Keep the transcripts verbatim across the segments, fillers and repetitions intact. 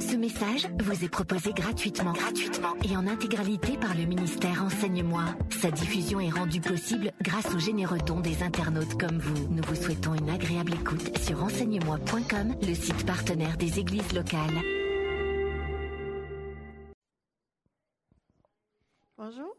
Ce message vous est proposé gratuitement, gratuitement et en intégralité par le ministère Enseigne-moi. Sa diffusion est rendue possible grâce aux généreux dons des internautes comme vous. Nous vous souhaitons une agréable écoute sur enseigne moi point com, le site partenaire des églises locales. Bonjour.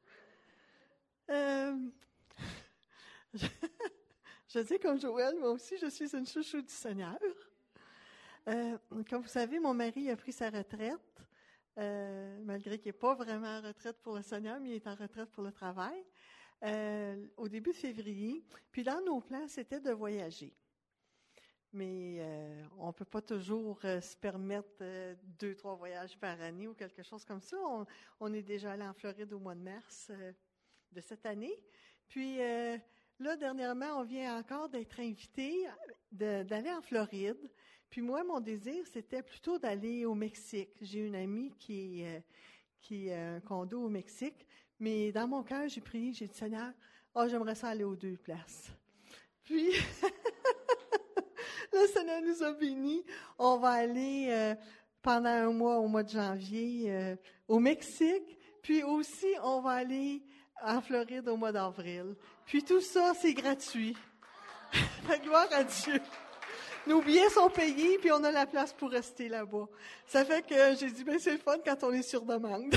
Euh, je, je dis comme Joël, moi aussi, je suis une chouchou du Seigneur. Euh, comme vous savez, mon mari a pris sa retraite, euh, malgré qu'il n'est pas vraiment en retraite pour le Seigneur, mais il est en retraite pour le travail, euh, au début de février. Puis dans nos plans, c'était de voyager. Mais euh, on ne peut pas toujours euh, se permettre euh, deux, trois voyages par année ou quelque chose comme ça. On, on est déjà allé en Floride au mois de mars euh, de cette année. Puis euh, là, dernièrement, on vient encore d'être invité de, d'aller en Floride. Puis moi, mon désir, c'était plutôt d'aller au Mexique. J'ai une amie qui, euh, qui a un condo au Mexique. Mais dans mon cœur, j'ai prié, j'ai dit, Seigneur, oh, j'aimerais ça aller aux deux places. Puis... Le Seigneur nous a bénis. On va aller euh, pendant un mois, au mois de janvier, euh, au Mexique. Puis aussi, on va aller en Floride au mois d'avril. Puis tout ça, c'est gratuit. La gloire à Dieu. Nos billets sont payés, puis on a la place pour rester là-bas. Ça fait que j'ai dit, ben c'est le fun quand on est sur demande.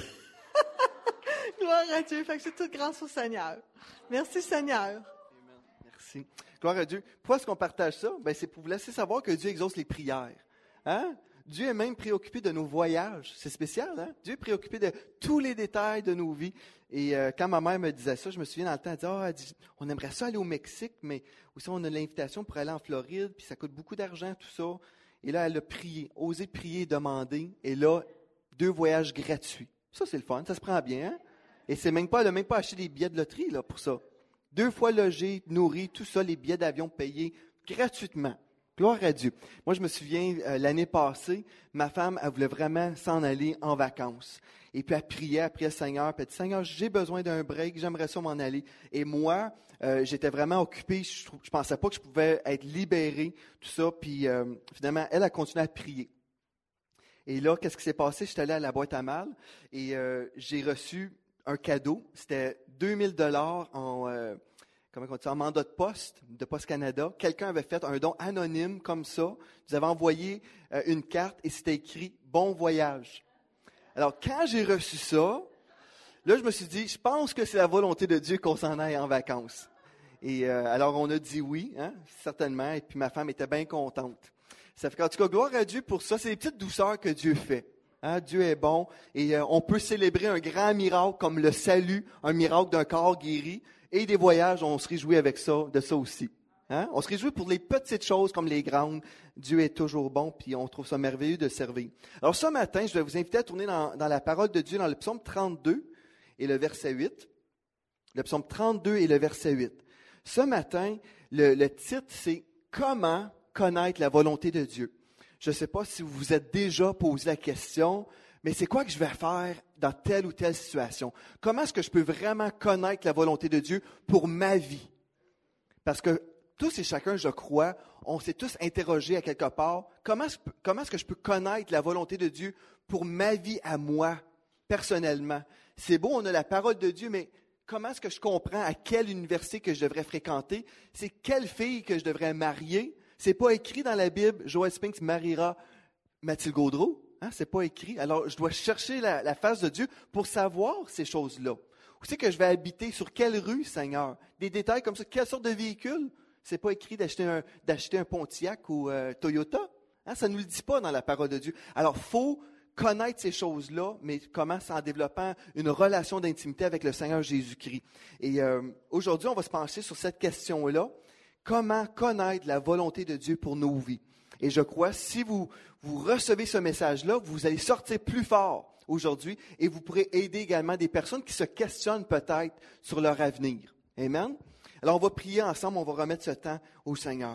Gloire à Dieu. Fait que c'est toute grâce au Seigneur. Merci Seigneur. Amen. Merci. Gloire à Dieu. Pourquoi est-ce qu'on partage ça? Ben, c'est pour vous laisser savoir que Dieu exauce les prières. Hein? Dieu est même préoccupé de nos voyages. C'est spécial, hein? Dieu est préoccupé de tous les détails de nos vies. Et euh, quand ma mère me disait ça, je me souviens dans le temps, elle disait, ah, elle dit, on aimerait ça aller au Mexique, mais aussi on a l'invitation pour aller en Floride, puis ça coûte beaucoup d'argent, tout ça. Et là, elle a prié, osé prier, demander. Et là, deux voyages gratuits. Ça, c'est le fun, ça se prend bien, hein? Et c'est même pas, elle n'a même pas acheté des billets de loterie là, pour ça. Deux fois logé, nourri, tout ça, les billets d'avion payés gratuitement. Gloire à Dieu. Moi, je me souviens, euh, l'année passée, ma femme, elle voulait vraiment s'en aller en vacances. Et puis, elle priait, elle priait le Seigneur, puis elle dit, Seigneur, j'ai besoin d'un break, j'aimerais ça m'en aller. Et moi, euh, j'étais vraiment occupé, je ne pensais pas que je pouvais être libéré, tout ça. Puis, euh, finalement, elle a continué à prier. Et là, qu'est-ce qui s'est passé? Je suis allé à la boîte à mal et euh, j'ai reçu un cadeau. C'était deux mille dollars en, euh, comment on dit, en mandat de poste, de Poste Canada. Quelqu'un avait fait un don anonyme comme ça. Vous avez envoyé euh, une carte et c'était écrit « Bon voyage ». Alors, quand j'ai reçu ça, là, je me suis dit, je pense que c'est la volonté de Dieu qu'on s'en aille en vacances. Et euh, alors, on a dit oui, hein, certainement, et puis ma femme était bien contente. Ça fait qu'en tout cas, gloire à Dieu pour ça. C'est des petites douceurs que Dieu fait. Hein, Dieu est bon et euh, on peut célébrer un grand miracle comme le salut, un miracle d'un corps guéri et des voyages, on se réjouit avec ça, de ça aussi. Hein? On se réjouit pour les petites choses comme les grandes. Dieu est toujours bon puis on trouve ça merveilleux de servir. Alors ce matin, je vais vous inviter à tourner dans, dans la parole de Dieu dans le psaume trente-deux et le verset huit. Le psaume trente-deux et le verset huit. Ce matin, le, le titre c'est « Comment connaître la volonté de Dieu ». Je ne sais pas si vous vous êtes déjà posé la question, mais c'est quoi que je vais faire dans telle ou telle situation? Comment est-ce que je peux vraiment connaître la volonté de Dieu pour ma vie? Parce que tous et chacun, je crois, on s'est tous interrogés à quelque part. Comment, comment est-ce que je peux connaître la volonté de Dieu pour ma vie à moi, personnellement? C'est beau, on a la parole de Dieu, mais comment est-ce que je comprends à quelle université que je devrais fréquenter? C'est quelle fille que je devrais marier? C'est pas écrit dans la Bible, Joël Spinks mariera Mathilde Gaudreau. Hein? C'est pas écrit. Alors, je dois chercher la, la face de Dieu pour savoir ces choses-là. Où c'est que je vais habiter? Sur quelle rue, Seigneur? Des détails comme ça. Quelle sorte de véhicule? C'est pas écrit d'acheter un, d'acheter un Pontiac ou euh, Toyota. Hein? Ça ne nous le dit pas dans la parole de Dieu. Alors, il faut connaître ces choses-là, mais comment? C'est en développant une relation d'intimité avec le Seigneur Jésus-Christ. Et euh, aujourd'hui, on va se pencher sur cette question-là. Comment connaître la volonté de Dieu pour nos vies? Et je crois, si vous, vous recevez ce message-là, vous allez sortir plus fort aujourd'hui et vous pourrez aider également des personnes qui se questionnent peut-être sur leur avenir. Amen? Alors, on va prier ensemble, on va remettre ce temps au Seigneur.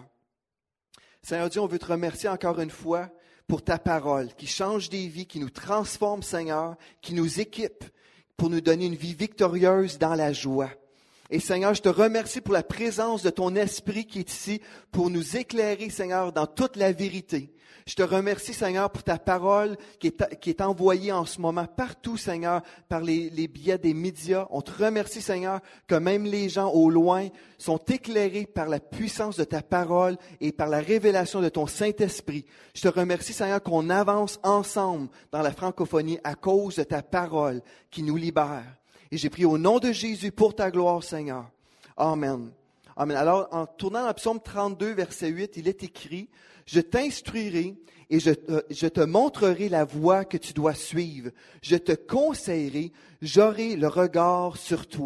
Seigneur Dieu, on veut te remercier encore une fois pour ta parole qui change des vies, qui nous transforme, Seigneur, qui nous équipe pour nous donner une vie victorieuse dans la joie. Et Seigneur, je te remercie pour la présence de ton Esprit qui est ici pour nous éclairer, Seigneur, dans toute la vérité. Je te remercie, Seigneur, pour ta parole qui est, qui est envoyée en ce moment partout, Seigneur, par les, les biais des médias. On te remercie, Seigneur, que même les gens au loin sont éclairés par la puissance de ta parole et par la révélation de ton Saint-Esprit. Je te remercie, Seigneur, qu'on avance ensemble dans la francophonie à cause de ta parole qui nous libère. Et j'ai prié au nom de Jésus pour ta gloire, Seigneur. Amen. Amen. Alors, en tournant dans le psaume trente-deux, verset huit, il est écrit, « Je t'instruirai et je, euh, je te montrerai la voie que tu dois suivre. Je te conseillerai, j'aurai le regard sur toi. »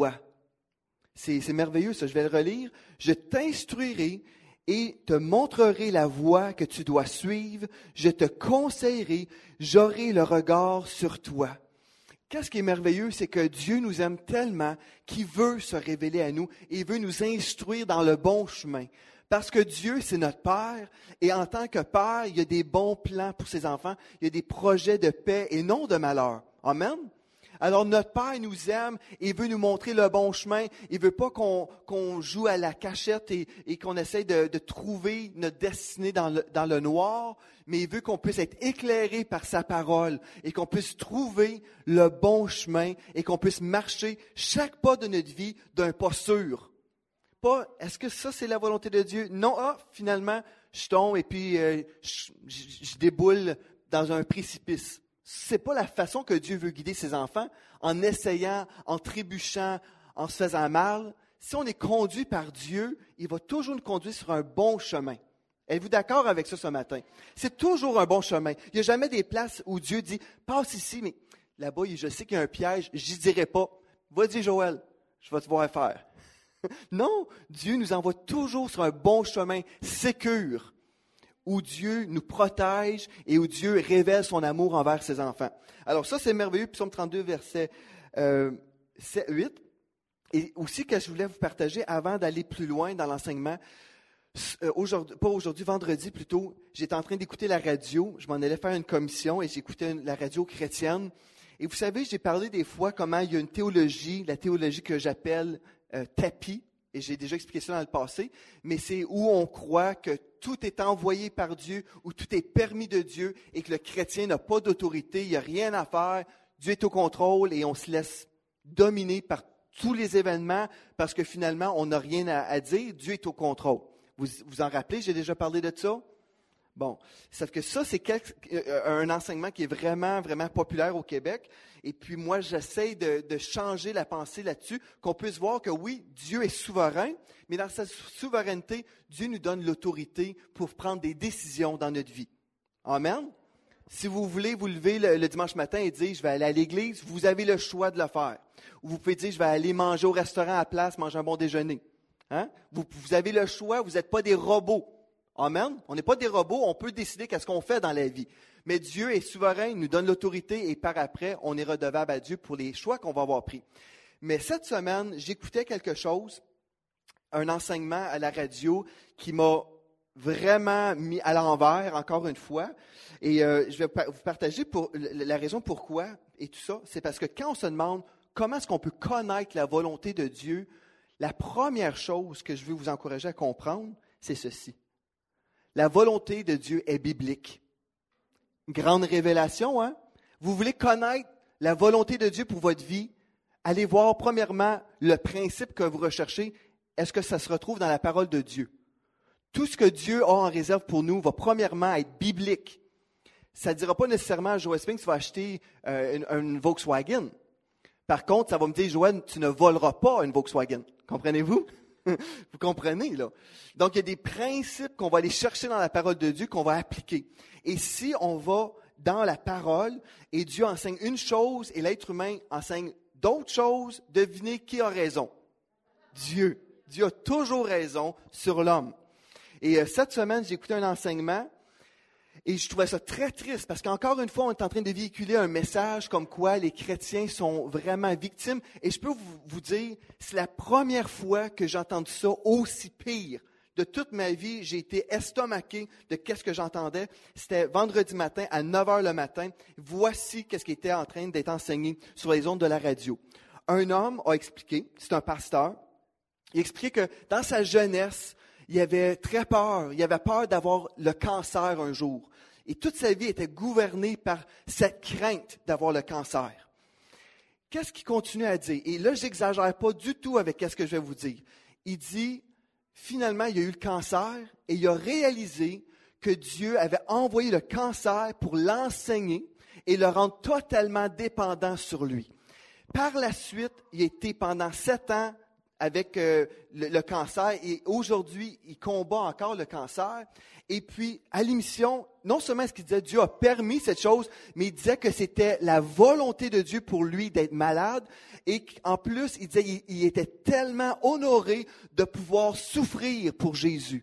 C'est, c'est merveilleux, ça. Je vais le relire. « Je t'instruirai et te montrerai la voie que tu dois suivre. Je te conseillerai, j'aurai le regard sur toi. » Qu'est-ce qui est merveilleux, c'est que Dieu nous aime tellement qu'il veut se révéler à nous et il veut nous instruire dans le bon chemin. Parce que Dieu, c'est notre Père et en tant que Père, il y a des bons plans pour ses enfants, il y a des projets de paix et non de malheur. Amen. Alors notre Père nous aime et veut nous montrer le bon chemin. Il ne veut pas qu'on, qu'on joue à la cachette et, et qu'on essaie de, de trouver notre destinée dans le, dans le noir, mais il veut qu'on puisse être éclairé par sa parole et qu'on puisse trouver le bon chemin et qu'on puisse marcher chaque pas de notre vie d'un pas sûr. Pas, est-ce que ça c'est la volonté de Dieu? Non, ah, finalement, je tombe et puis euh, je, je, je déboule dans un précipice. C'est pas la façon que Dieu veut guider ses enfants, en essayant, en trébuchant, en se faisant mal. Si on est conduit par Dieu, il va toujours nous conduire sur un bon chemin. Êtes-vous d'accord avec ça ce matin? C'est toujours un bon chemin. Il n'y a jamais des places où Dieu dit, passe ici, mais là-bas, je sais qu'il y a un piège, j'y dirai pas. Vas-y, Joël, je vais te voir faire. Non, Dieu nous envoie toujours sur un bon chemin sécure, où Dieu nous protège et où Dieu révèle son amour envers ses enfants. Alors ça, c'est merveilleux, psaume trente-deux, verset euh, huit. Et aussi, que je voulais vous partager, avant d'aller plus loin dans l'enseignement, euh, aujourd'hui, pas aujourd'hui, vendredi plutôt, j'étais en train d'écouter la radio, je m'en allais faire une commission et j'écoutais la radio chrétienne. Et vous savez, j'ai parlé des fois comment il y a une théologie, la théologie que j'appelle euh, tapis, et j'ai déjà expliqué ça dans le passé, mais c'est où on croit que tout est envoyé par Dieu, où tout est permis de Dieu et que le chrétien n'a pas d'autorité, il n'y a rien à faire, Dieu est au contrôle et on se laisse dominer par tous les événements parce que finalement, on n'a rien à, à dire, Dieu est au contrôle. Vous vous en rappelez, j'ai déjà parlé de ça? Bon, sauf que ça, c'est quelque, un enseignement qui est vraiment, vraiment populaire au Québec. Et puis moi, j'essaie de, de changer la pensée là-dessus, qu'on puisse voir que oui, Dieu est souverain, mais dans sa souveraineté, Dieu nous donne l'autorité pour prendre des décisions dans notre vie. Amen? Si vous voulez vous lever le, le dimanche matin et dire « je vais aller à l'église », vous avez le choix de le faire. Ou vous pouvez dire « je vais aller manger au restaurant à la place, manger un bon déjeuner ». Hein? Vous, vous avez le choix, vous n'êtes pas des robots. Amen. On n'est pas des robots, on peut décider qu'est-ce qu'on fait dans la vie. Mais Dieu est souverain, il nous donne l'autorité et par après, on est redevable à Dieu pour les choix qu'on va avoir pris. Mais cette semaine, j'écoutais quelque chose, un enseignement à la radio qui m'a vraiment mis à l'envers, encore une fois. Et euh, je vais vous partager pour, la raison pourquoi et tout ça. C'est parce que quand on se demande comment est-ce qu'on peut connaître la volonté de Dieu, la première chose que je veux vous encourager à comprendre, c'est ceci. La volonté de Dieu est biblique. Grande révélation, hein? Vous voulez connaître la volonté de Dieu pour votre vie? Allez voir, premièrement, le principe que vous recherchez. Est-ce que ça se retrouve dans la parole de Dieu? Tout ce que Dieu a en réserve pour nous va premièrement être biblique. Ça ne dira pas nécessairement à Joël Spink, tu vas acheter euh, une, une Volkswagen. Par contre, ça va me dire, Joël, tu ne voleras pas une Volkswagen. Comprenez-vous? Vous comprenez, là? Donc, il y a des principes qu'on va aller chercher dans la parole de Dieu, qu'on va appliquer. Et si on va dans la parole, et Dieu enseigne une chose, et l'être humain enseigne d'autres choses, devinez qui a raison? Dieu. Dieu a toujours raison sur l'homme. Et euh, cette semaine, j'ai écouté un enseignement, et je trouvais ça très triste, parce qu'encore une fois, on est en train de véhiculer un message comme quoi les chrétiens sont vraiment victimes. Et je peux vous, vous dire, c'est la première fois que j'ai entendu ça aussi pire. De toute ma vie, j'ai été estomaqué de qu'est-ce que j'entendais. C'était vendredi matin à neuf heures le matin. Voici qu'est-ce qui était en train d'être enseigné sur les ondes de la radio. Un homme a expliqué, c'est un pasteur, Il expliquait que dans sa jeunesse, il avait très peur. Il avait peur d'avoir le cancer un jour. Et toute sa vie était gouvernée par cette crainte d'avoir le cancer. Qu'est-ce qu'il continue à dire? Et là, je n'exagère pas du tout avec ce que je vais vous dire. Il dit, finalement, il a eu le cancer et il a réalisé que Dieu avait envoyé le cancer pour l'enseigner et le rendre totalement dépendant sur lui. Par la suite, il a été pendant sept ans avec euh, le, le cancer et aujourd'hui, il combat encore le cancer. Et puis, à l'émission, non seulement est-ce qu'il disait Dieu a permis cette chose, mais il disait que c'était la volonté de Dieu pour lui d'être malade. Et en plus, il disait qu'il il était tellement honoré de pouvoir souffrir pour Jésus.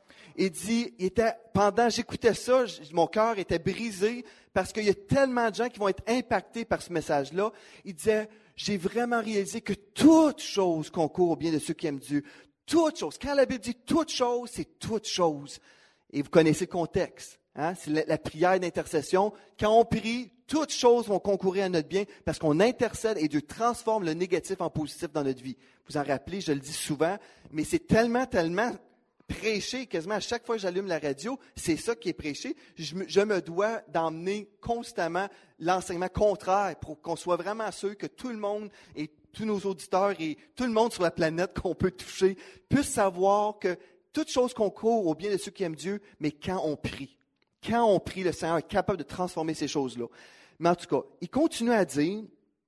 Il dit, il était, pendant j'écoutais ça, mon cœur était brisé parce qu'il y a tellement de gens qui vont être impactés par ce message-là. Il disait, j'ai vraiment réalisé que toute chose concourt au bien de ceux qui aiment Dieu. Toute chose. Quand la Bible dit toute chose, c'est toute chose. Et vous connaissez le contexte. Hein? C'est la, la prière d'intercession. Quand on prie, toutes choses vont concourir à notre bien parce qu'on intercède et Dieu transforme le négatif en positif dans notre vie. Vous en rappelez, je le dis souvent, mais c'est tellement, tellement prêché, quasiment à chaque fois que j'allume la radio, c'est ça qui est prêché. Je me, je me dois d'emmener constamment l'enseignement contraire pour qu'on soit vraiment sûr que tout le monde et tous nos auditeurs et tout le monde sur la planète qu'on peut toucher puissent savoir que toute chose concourt au bien de ceux qui aiment Dieu, mais quand on prie. Quand on prie, le Seigneur est capable de transformer ces choses-là. Mais en tout cas, il continue à dire,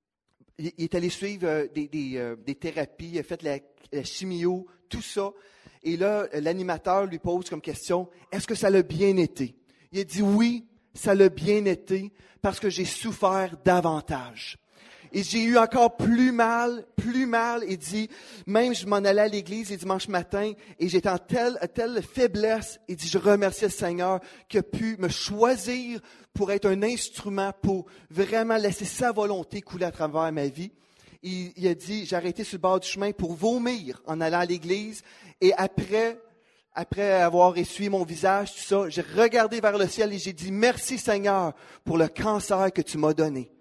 il, il est allé suivre des, des, euh, des thérapies, il a fait la, la chimio, tout ça. Et là, l'animateur lui pose comme question, est-ce que ça l'a bien été? Il a dit oui, ça l'a bien été parce que j'ai souffert davantage. Et j'ai eu encore plus mal, plus mal. Il dit, même je m'en allais à l'église le dimanche matin et j'étais en telle, telle faiblesse. Il dit, je remercie le Seigneur qui a pu me choisir pour être un instrument pour vraiment laisser sa volonté couler à travers ma vie. Il, il a dit, j'ai arrêté sur le bord du chemin pour vomir en allant à l'église. Et après, après avoir essuyé mon visage, tout ça, j'ai regardé vers le ciel et j'ai dit, merci Seigneur pour le cancer que tu m'as donné.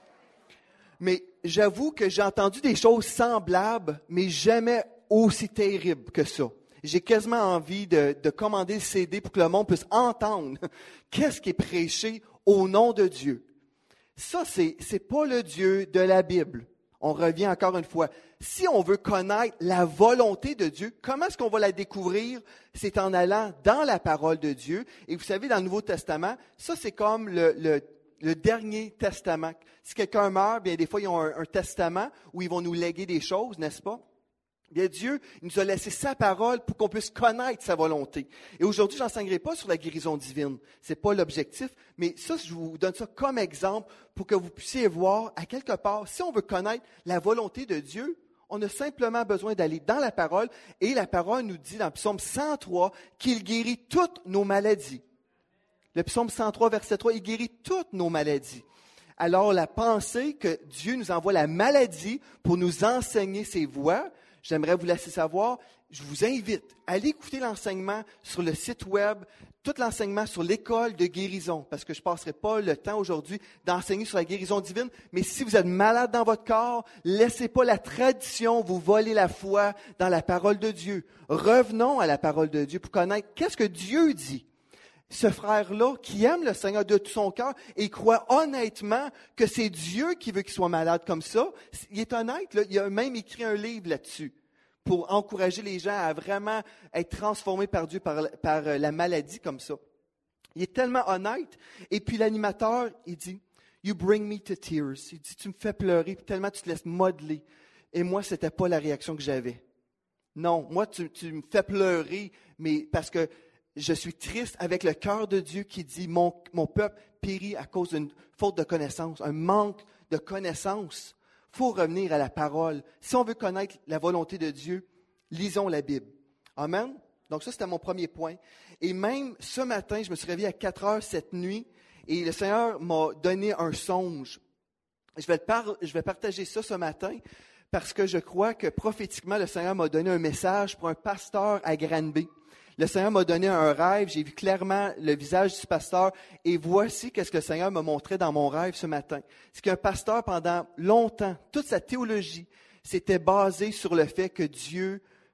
Mais j'avoue que j'ai entendu des choses semblables, mais jamais aussi terribles que ça. J'ai quasiment envie de, de commander le C D pour que le monde puisse entendre qu'est-ce qui est prêché au nom de Dieu. Ça, c'est, c'est pas le Dieu de la Bible. On revient encore une fois. Si on veut connaître la volonté de Dieu, comment est-ce qu'on va la découvrir? C'est en allant dans la parole de Dieu. Et vous savez, dans le Nouveau Testament, ça, c'est comme le, le, le dernier testament. Si quelqu'un meurt, bien des fois, ils ont un, un testament où ils vont nous léguer des choses, n'est-ce pas? Bien, Dieu il nous a laissé sa parole pour qu'on puisse connaître sa volonté. Et aujourd'hui, je n'enseignerai pas sur la guérison divine. Ce n'est pas l'objectif, mais ça, je vous donne ça comme exemple pour que vous puissiez voir, à quelque part, si on veut connaître la volonté de Dieu, on a simplement besoin d'aller dans la parole. Et la parole nous dit dans le psaume cent trois qu'il guérit toutes nos maladies. Le psaume cent trois, verset trois, il guérit toutes nos maladies. Alors, la pensée que Dieu nous envoie la maladie pour nous enseigner ses voies, j'aimerais vous laisser savoir, je vous invite à aller écouter l'enseignement sur le site web, tout l'enseignement sur l'école de guérison, parce que je ne passerai pas le temps aujourd'hui d'enseigner sur la guérison divine, mais si vous êtes malade dans votre corps, laissez pas la tradition vous voler la foi dans la parole de Dieu. Revenons à la parole de Dieu pour connaître qu'est-ce que Dieu dit. Ce frère-là, qui aime le Seigneur de tout son cœur et croit honnêtement que c'est Dieu qui veut qu'il soit malade comme ça, il est honnête, là, il a même écrit un livre là-dessus pour encourager les gens à vraiment être transformés par Dieu, par, par la maladie comme ça. Il est tellement honnête. Et puis l'animateur, il dit, « You bring me to tears ». Il dit, « Tu me fais pleurer, puis tellement tu te laisses modeler. » Et moi, ce n'était pas la réaction que j'avais. Non, moi, tu, tu me fais pleurer, mais parce que je suis triste avec le cœur de Dieu qui dit, mon, mon peuple périt à cause d'une faute de connaissance, un manque de connaissance. Il faut revenir à la parole. Si on veut connaître la volonté de Dieu, lisons la Bible. Amen? Donc ça, c'était mon premier point. Et même ce matin, je me suis réveillé à quatre heures cette nuit et le Seigneur m'a donné un songe. Je vais, par, je vais partager ça ce matin parce que je crois que prophétiquement, le Seigneur m'a donné un message pour un pasteur à Granby. Le Seigneur m'a donné un rêve, j'ai vu clairement le visage du pasteur et voici qu'est-ce que le Seigneur m'a montré dans mon rêve ce matin. C'est qu'un pasteur, pendant longtemps, toute sa théologie s'était basée sur le fait que Dieu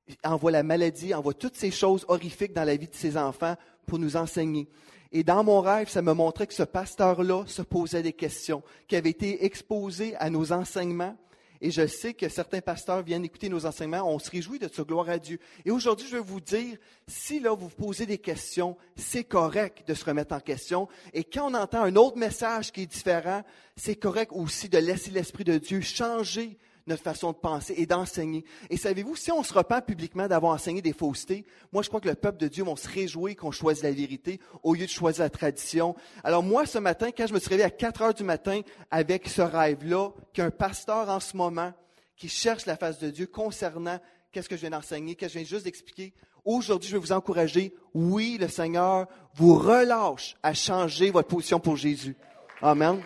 envoie la maladie, envoie toutes ces choses horrifiques dans la vie de ses enfants pour nous enseigner. Et dans mon rêve, ça me montrait que ce pasteur-là se posait des questions, qui avait été exposé à nos enseignements. Et je sais que certains pasteurs viennent écouter nos enseignements. On se réjouit de ça, gloire à Dieu. Et aujourd'hui, je veux vous dire, si là, vous vous posez des questions, c'est correct de se remettre en question. Et quand on entend un autre message qui est différent, c'est correct aussi de laisser l'Esprit de Dieu changer notre façon de penser et d'enseigner. Et savez-vous, si on se repent publiquement d'avoir enseigné des faussetés, moi, je crois que le peuple de Dieu va se réjouir qu'on choisit la vérité au lieu de choisir la tradition. Alors moi, ce matin, quand je me suis réveillé à quatre heures du matin avec ce rêve-là, qu'un pasteur en ce moment qui cherche la face de Dieu concernant qu'est-ce que je viens d'enseigner, qu'est-ce que je viens juste d'expliquer, aujourd'hui, je vais vous encourager. Oui, le Seigneur vous relâche à changer votre position pour Jésus. Amen.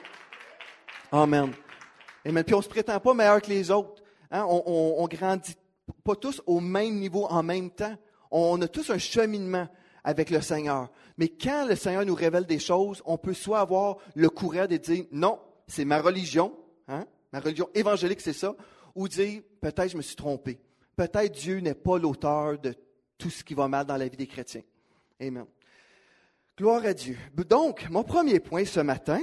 Amen. Amen. Puis on ne se prétend pas meilleur que les autres. Hein? On, on, on grandit pas tous au même niveau en même temps. On a tous un cheminement avec le Seigneur. Mais quand le Seigneur nous révèle des choses, on peut soit avoir le courage de dire non, c'est ma religion, hein? Ma religion évangélique, c'est ça, ou dire peut-être je me suis trompé. Peut-être Dieu n'est pas l'auteur de tout ce qui va mal dans la vie des chrétiens. Amen. Gloire à Dieu. Donc, mon premier point ce matin,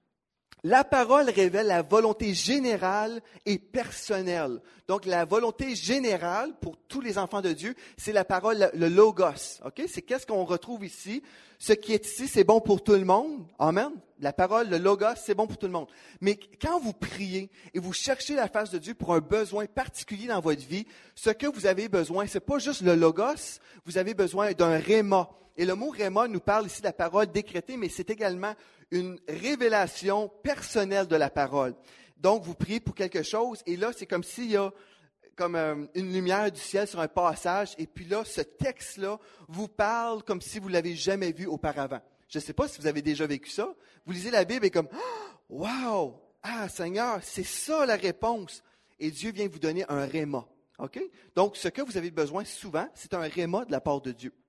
la parole révèle la volonté générale et personnelle. Donc, la volonté générale pour tous les enfants de Dieu, c'est la parole, le logos. Okay? C'est qu'est-ce qu'on retrouve ici? Ce qui est ici, c'est bon pour tout le monde. Amen. La parole, le logos, c'est bon pour tout le monde. Mais quand vous priez et vous cherchez la face de Dieu pour un besoin particulier dans votre vie, ce que vous avez besoin, c'est pas juste le logos, vous avez besoin d'un réma. Et le mot réma nous parle ici de la parole décrétée, mais c'est également une révélation personnelle de la parole. Donc, vous priez pour quelque chose, et là, c'est comme s'il y a comme euh, une lumière du ciel sur un passage, et puis là, ce texte-là vous parle comme si vous ne l'avez jamais vu auparavant. Je ne sais pas si vous avez déjà vécu ça. Vous lisez la Bible et comme « Wow! Ah, Seigneur, c'est ça la réponse! » Et Dieu vient vous donner un réma. Okay? Donc, ce que vous avez besoin souvent, c'est un réma de la part de Dieu.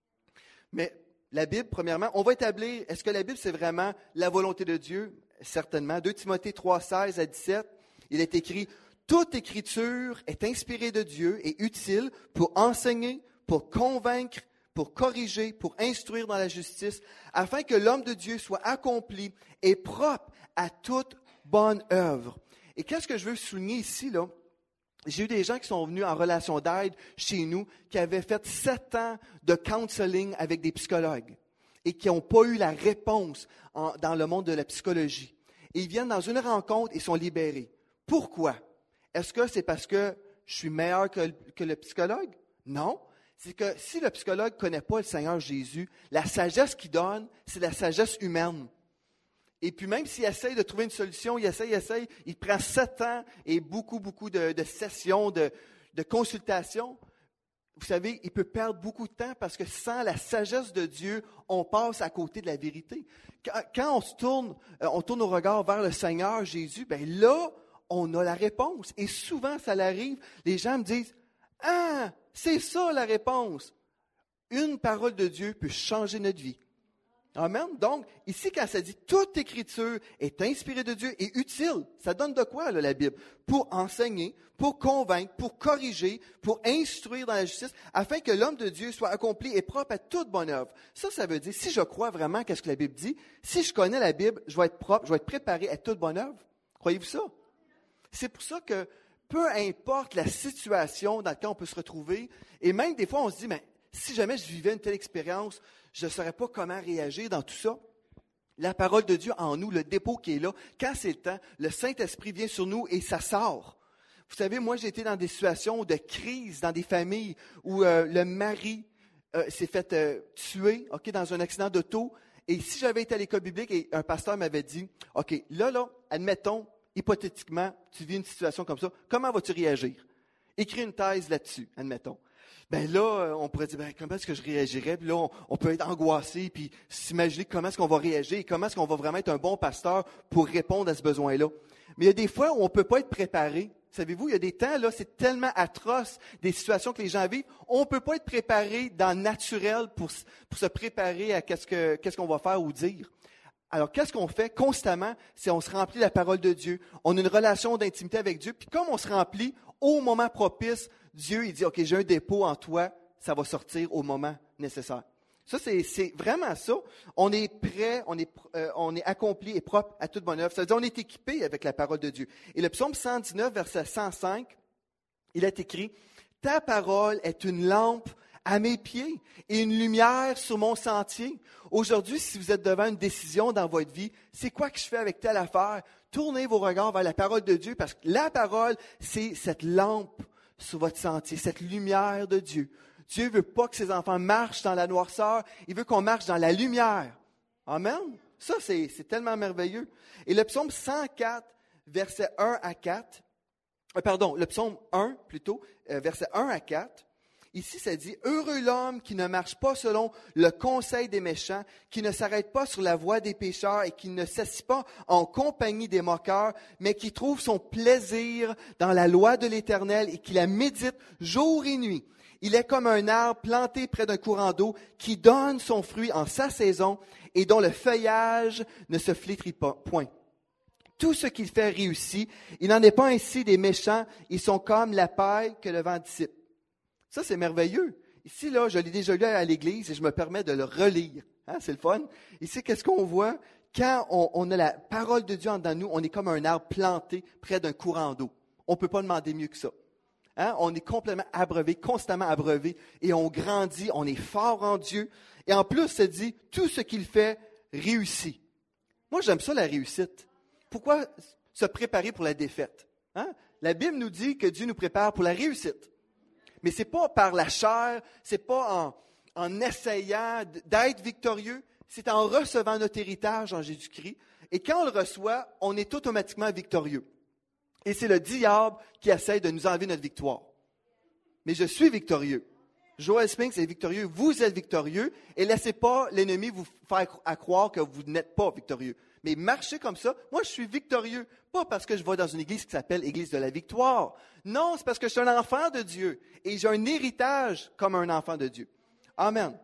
Mais la Bible, premièrement, on va établir, est-ce que la Bible, c'est vraiment la volonté de Dieu? Certainement. deux Timothée trois, seize à dix-sept, il est écrit « Toute écriture est inspirée de Dieu et utile pour enseigner, pour convaincre, pour corriger, pour instruire dans la justice, afin que l'homme de Dieu soit accompli et propre à toute bonne œuvre. » Et qu'est-ce que je veux souligner ici, là? J'ai eu des gens qui sont venus en relation d'aide chez nous, qui avaient fait sept ans de counseling avec des psychologues et qui n'ont pas eu la réponse en, dans le monde de la psychologie. Et ils viennent dans une rencontre et sont libérés. Pourquoi? Est-ce que c'est parce que je suis meilleur que, que le psychologue? Non. C'est que si le psychologue ne connaît pas le Seigneur Jésus, la sagesse qu'il donne, c'est la sagesse humaine. Et puis même s'il essaye de trouver une solution, il essaye, il essaye, il prend sept ans et beaucoup, beaucoup de, de sessions, de, de consultations. Vous savez, il peut perdre beaucoup de temps parce que sans la sagesse de Dieu, on passe à côté de la vérité. Quand, quand on se tourne, on tourne nos regards vers le Seigneur Jésus, bien là, on a la réponse. Et souvent, ça l'arrive, les gens me disent « Ah, c'est ça la réponse! » Une parole de Dieu peut changer notre vie. Amen. Donc, ici, quand ça dit « Toute écriture est inspirée de Dieu et utile », ça donne de quoi, là, la Bible? Pour enseigner, pour convaincre, pour corriger, pour instruire dans la justice, afin que l'homme de Dieu soit accompli et propre à toute bonne œuvre. Ça, ça veut dire, si je crois vraiment qu'est-ce que la Bible dit, si je connais la Bible, je vais être propre, je vais être préparé à toute bonne œuvre. Croyez-vous ça? C'est pour ça que, peu importe la situation dans laquelle on peut se retrouver, et même des fois, on se dit, mais si jamais je vivais une telle expérience, je ne saurais pas comment réagir dans tout ça. La parole de Dieu en nous, le dépôt qui est là, quand c'est le temps, le Saint-Esprit vient sur nous et ça sort. Vous savez, moi, j'ai été dans des situations de crise, dans des familles où euh, le mari euh, s'est fait euh, tuer okay, dans un accident d'auto. Et si j'avais été à l'école biblique et un pasteur m'avait dit, « OK, là, là, admettons, hypothétiquement, tu vis une situation comme ça, comment vas-tu réagir? Écris une thèse là-dessus, admettons. » Ben là, on pourrait dire, ben, comment est-ce que je réagirais? Puis là, on, on peut être angoissé, puis s'imaginer comment est-ce qu'on va réagir et comment est-ce qu'on va vraiment être un bon pasteur pour répondre à ce besoin-là. Mais il y a des fois où on ne peut pas être préparé. Savez-vous, il y a des temps, là, c'est tellement atroce, des situations que les gens vivent, on ne peut pas être préparé dans le naturel pour, pour se préparer à qu'est-ce, que, qu'est-ce qu'on va faire ou dire. Alors, qu'est-ce qu'on fait constamment? C'est on se remplit de la parole de Dieu. On a une relation d'intimité avec Dieu. Puis comme on se remplit, au moment propice, Dieu, il dit, OK, j'ai un dépôt en toi, ça va sortir au moment nécessaire. Ça, c'est, c'est vraiment ça. On est prêt, on est, euh, on est accompli et propre à toute bonne œuvre. Ça veut dire qu'on est équipé avec la parole de Dieu. Et le psaume cent dix-neuf, verset cent cinq, il est écrit, « Ta parole est une lampe à mes pieds et une lumière sur mon sentier. » Aujourd'hui, si vous êtes devant une décision dans votre vie, c'est quoi que je fais avec telle affaire? Tournez vos regards vers la parole de Dieu parce que la parole, c'est cette lampe sur votre sentier, cette lumière de Dieu. Dieu ne veut pas que ses enfants marchent dans la noirceur, il veut qu'on marche dans la lumière. Amen. Ça, c'est, c'est tellement merveilleux. Et le psaume cent quatre, versets un à quatre, euh, pardon, le psaume un plutôt, euh, versets un à quatre, ici ça dit, « Heureux l'homme qui ne marche pas selon le conseil des méchants, qui ne s'arrête pas sur la voie des pécheurs et qui ne s'assied pas en compagnie des moqueurs, mais qui trouve son plaisir dans la loi de l'Éternel et qui la médite jour et nuit. Il est comme un arbre planté près d'un courant d'eau qui donne son fruit en sa saison et dont le feuillage ne se flétrit pas, point. Tout ce qu'il fait réussit. Il n'en est pas ainsi des méchants. Ils sont comme la paille que le vent dissipe. » Ça, c'est merveilleux. Ici, là, je l'ai déjà lu à l'église et je me permets de le relire. Hein, c'est le fun. Ici, qu'est-ce qu'on voit? Quand on, on a la parole de Dieu en dedans nous, on est comme un arbre planté près d'un courant d'eau. On ne peut pas demander mieux que ça. Hein? On est complètement abreuvé, constamment abreuvé, et on grandit, on est fort en Dieu. Et en plus, ça dit, tout ce qu'il fait réussit. Moi, j'aime ça, la réussite. Pourquoi se préparer pour la défaite? Hein? La Bible nous dit que Dieu nous prépare pour la réussite. Mais ce n'est pas par la chair, ce n'est pas en, en essayant d'être victorieux, c'est en recevant notre héritage en Jésus-Christ. Et quand on le reçoit, on est automatiquement victorieux. Et c'est le diable qui essaie de nous enlever notre victoire. Mais je suis victorieux. Joel Spinks est victorieux, vous êtes victorieux, et laissez pas l'ennemi vous faire à croire que vous n'êtes pas victorieux. Mais marchez comme ça. Moi, je suis victorieux, pas parce que je vais dans une église qui s'appelle Église de la victoire. Non, c'est parce que je suis un enfant de Dieu, et j'ai un héritage comme un enfant de Dieu. Amen.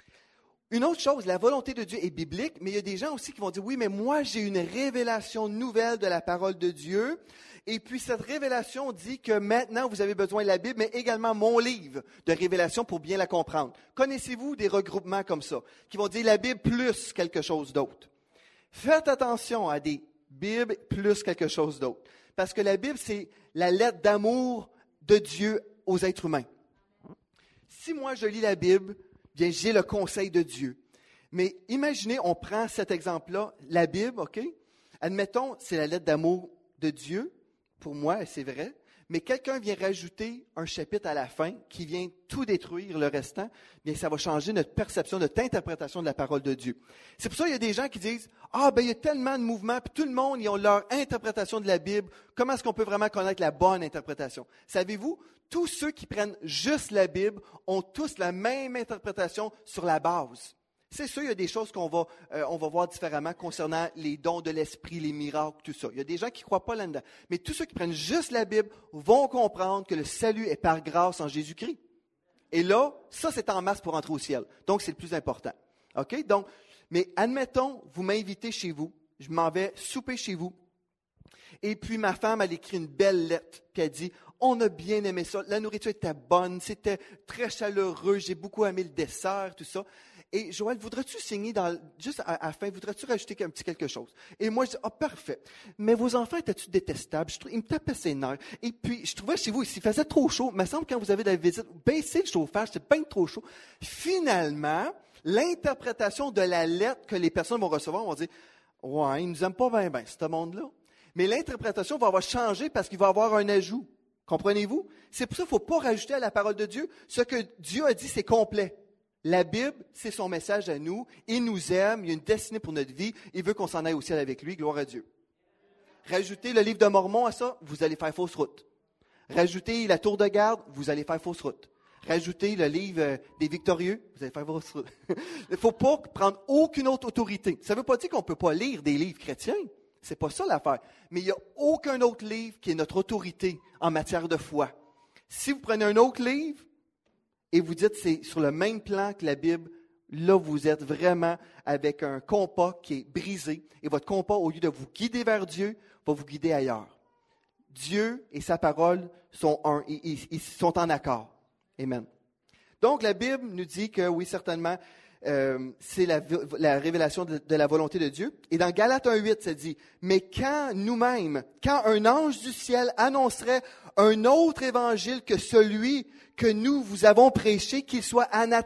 Une autre chose, la volonté de Dieu est biblique, mais il y a des gens aussi qui vont dire, oui, mais moi, j'ai une révélation nouvelle de la parole de Dieu. Et puis, cette révélation dit que maintenant, vous avez besoin de la Bible, mais également mon livre de révélation pour bien la comprendre. Connaissez-vous des regroupements comme ça, qui vont dire la Bible plus quelque chose d'autre? Faites attention à des Bibles plus quelque chose d'autre. Parce que la Bible, c'est la lettre d'amour de Dieu aux êtres humains. Si moi, je lis la Bible, bien, j'ai le conseil de Dieu. Mais imaginez, on prend cet exemple-là, la Bible, OK? Admettons, c'est la lettre d'amour de Dieu. Pour moi, c'est vrai, mais quelqu'un vient rajouter un chapitre à la fin qui vient tout détruire le restant, bien ça va changer notre perception, notre interprétation de la parole de Dieu. C'est pour ça qu'il y a des gens qui disent « Ah, ben il y a tellement de mouvements, puis tout le monde, ils ont leur interprétation de la Bible. Comment est-ce qu'on peut vraiment connaître la bonne interprétation? » Savez-vous, tous ceux qui prennent juste la Bible ont tous la même interprétation sur la base. C'est sûr, il y a des choses qu'on va, euh, on va voir différemment concernant les dons de l'esprit, les miracles, tout ça. Il y a des gens qui ne croient pas là-dedans. Mais tous ceux qui prennent juste la Bible vont comprendre que le salut est par grâce en Jésus-Christ. Et là, ça, c'est en masse pour entrer au ciel. Donc, c'est le plus important. OK? Donc, mais admettons, vous m'invitez chez vous, je m'en vais souper chez vous, et puis ma femme, elle écrit une belle lettre, puis elle dit, on a bien aimé ça, la nourriture était bonne, c'était très chaleureux, j'ai beaucoup aimé le dessert, tout ça. Et Joël, voudrais-tu signer dans, juste à, à la fin, voudrais-tu rajouter un petit quelque chose? Et moi, je dis, ah, parfait. Mais vos enfants étaient-tu détestables? Je, ils me tapaient ses nerfs. Et puis, je trouvais chez vous, s'il faisait trop chaud, il me semble que quand vous avez de la visite, baissez le chauffage, c'est bien trop chaud. Finalement, l'interprétation de la lettre que les personnes vont recevoir vont dire, ouais, ils nous aiment pas bien, bien, ce monde-là. Mais l'interprétation va avoir changé parce qu'il va y avoir un ajout. Comprenez-vous? C'est pour ça qu'il ne faut pas rajouter à la parole de Dieu. Ce que Dieu a dit, c'est complet. La Bible, c'est son message à nous. Il nous aime, il y a une destinée pour notre vie. Il veut qu'on s'en aille au ciel avec lui. Gloire à Dieu. Rajoutez le livre de Mormon à ça, vous allez faire fausse route. Rajoutez la tour de garde, vous allez faire fausse route. Rajoutez le livre des victorieux, vous allez faire fausse route. Il ne faut pas prendre aucune autre autorité. Ça ne veut pas dire qu'on ne peut pas lire des livres chrétiens. Ce n'est pas ça l'affaire. Mais il n'y a aucun autre livre qui est notre autorité en matière de foi. Si vous prenez un autre livre, et vous dites c'est sur le même plan que la Bible, là, vous êtes vraiment avec un compas qui est brisé. Et votre compas, au lieu de vous guider vers Dieu, va vous guider ailleurs. Dieu et sa parole sont un, ils, ils, ils sont en accord. Amen. Donc, la Bible nous dit que, oui, certainement, euh, c'est la, la révélation de, de la volonté de Dieu. Et dans Galates un huit, ça dit, « Mais quand nous-mêmes, quand un ange du ciel annoncerait un autre évangile que celui que nous vous avons prêché, qu'il soit anathème. »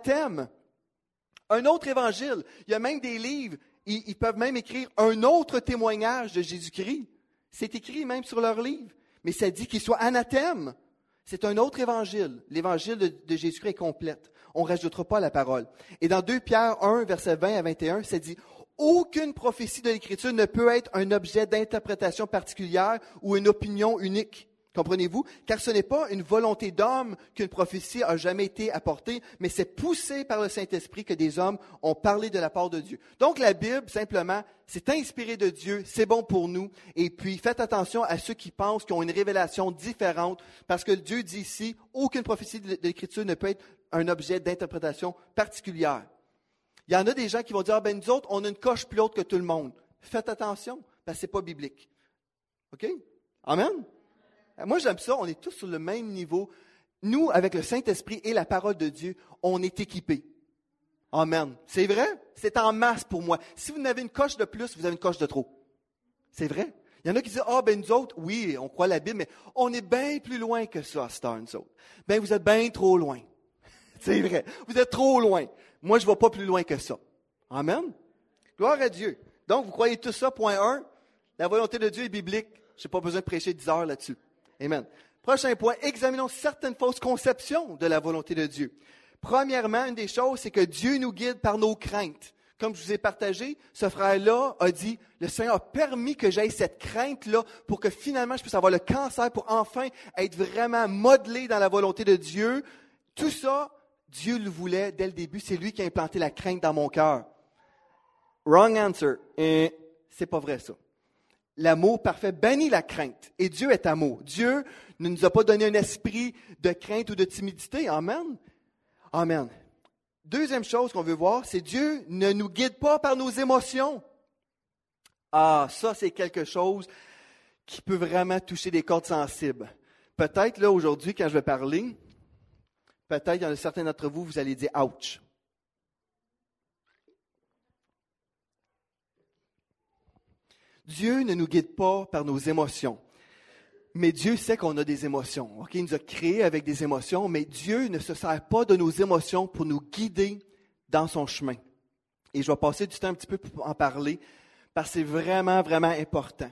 Un autre évangile. Il y a même des livres, ils, ils peuvent même écrire un autre témoignage de Jésus-Christ. C'est écrit même sur leurs livres. Mais ça dit qu'il soit anathème. C'est un autre évangile. L'évangile de, de Jésus-Christ est complète. On ne rajoutera pas la parole. Et dans deux Pierre un, versets vingt à vingt et un, ça dit « Aucune prophétie de l'Écriture ne peut être un objet d'interprétation particulière ou une opinion unique. » Comprenez-vous? Car ce n'est pas une volonté d'homme qu'une prophétie a jamais été apportée, mais c'est poussé par le Saint-Esprit que des hommes ont parlé de la part de Dieu. Donc la Bible, simplement, c'est inspiré de Dieu, c'est bon pour nous. Et puis, faites attention à ceux qui pensent qu'ils ont une révélation différente, parce que Dieu dit ici, aucune prophétie de l'Écriture ne peut être un objet d'interprétation particulière. Il y en a des gens qui vont dire, ah ben nous autres, on a une coche plus haute que tout le monde. Faites attention, parce que ce n'est pas biblique. OK? Amen? Moi, j'aime ça, on est tous sur le même niveau. Nous, avec le Saint-Esprit et la parole de Dieu, on est équipés. Amen. C'est vrai? C'est en masse pour moi. Si vous en avez une coche de plus, vous avez une coche de trop. C'est vrai? Il y en a qui disent, ah, ben nous autres, oui, on croit la Bible, mais on est bien plus loin que ça, Star, nous autres. Ben, vous êtes bien trop loin. C'est vrai. Vous êtes trop loin. Moi, je ne vais pas plus loin que ça. Amen. Gloire à Dieu. Donc, vous croyez tout ça, point un, la volonté de Dieu est biblique. Je n'ai pas besoin de prêcher dix heures là-dessus. Amen. Prochain point, examinons certaines fausses conceptions de la volonté de Dieu. Premièrement, une des choses, c'est que Dieu nous guide par nos craintes. Comme je vous ai partagé, ce frère-là a dit, le Seigneur a permis que j'aie cette crainte-là pour que finalement je puisse avoir le cancer, pour enfin être vraiment modelé dans la volonté de Dieu. Tout ça, Dieu le voulait dès le début. C'est lui qui a implanté la crainte dans mon cœur. Wrong answer. Et c'est pas vrai ça. L'amour parfait bannit la crainte. Et Dieu est amour. Dieu ne nous a pas donné un esprit de crainte ou de timidité. Amen. Amen. Deuxième chose qu'on veut voir, c'est Dieu ne nous guide pas par nos émotions. Ah, ça, c'est quelque chose qui peut vraiment toucher des cordes sensibles. Peut-être, là, aujourd'hui, quand je vais parler, peut-être, il y en a certains d'entre vous, vous allez dire « ouch ». Dieu ne nous guide pas par nos émotions. Mais Dieu sait qu'on a des émotions. Okay? Il nous a créés avec des émotions, mais Dieu ne se sert pas de nos émotions pour nous guider dans son chemin. Et je vais passer du temps un petit peu pour en parler, parce que c'est vraiment, vraiment important.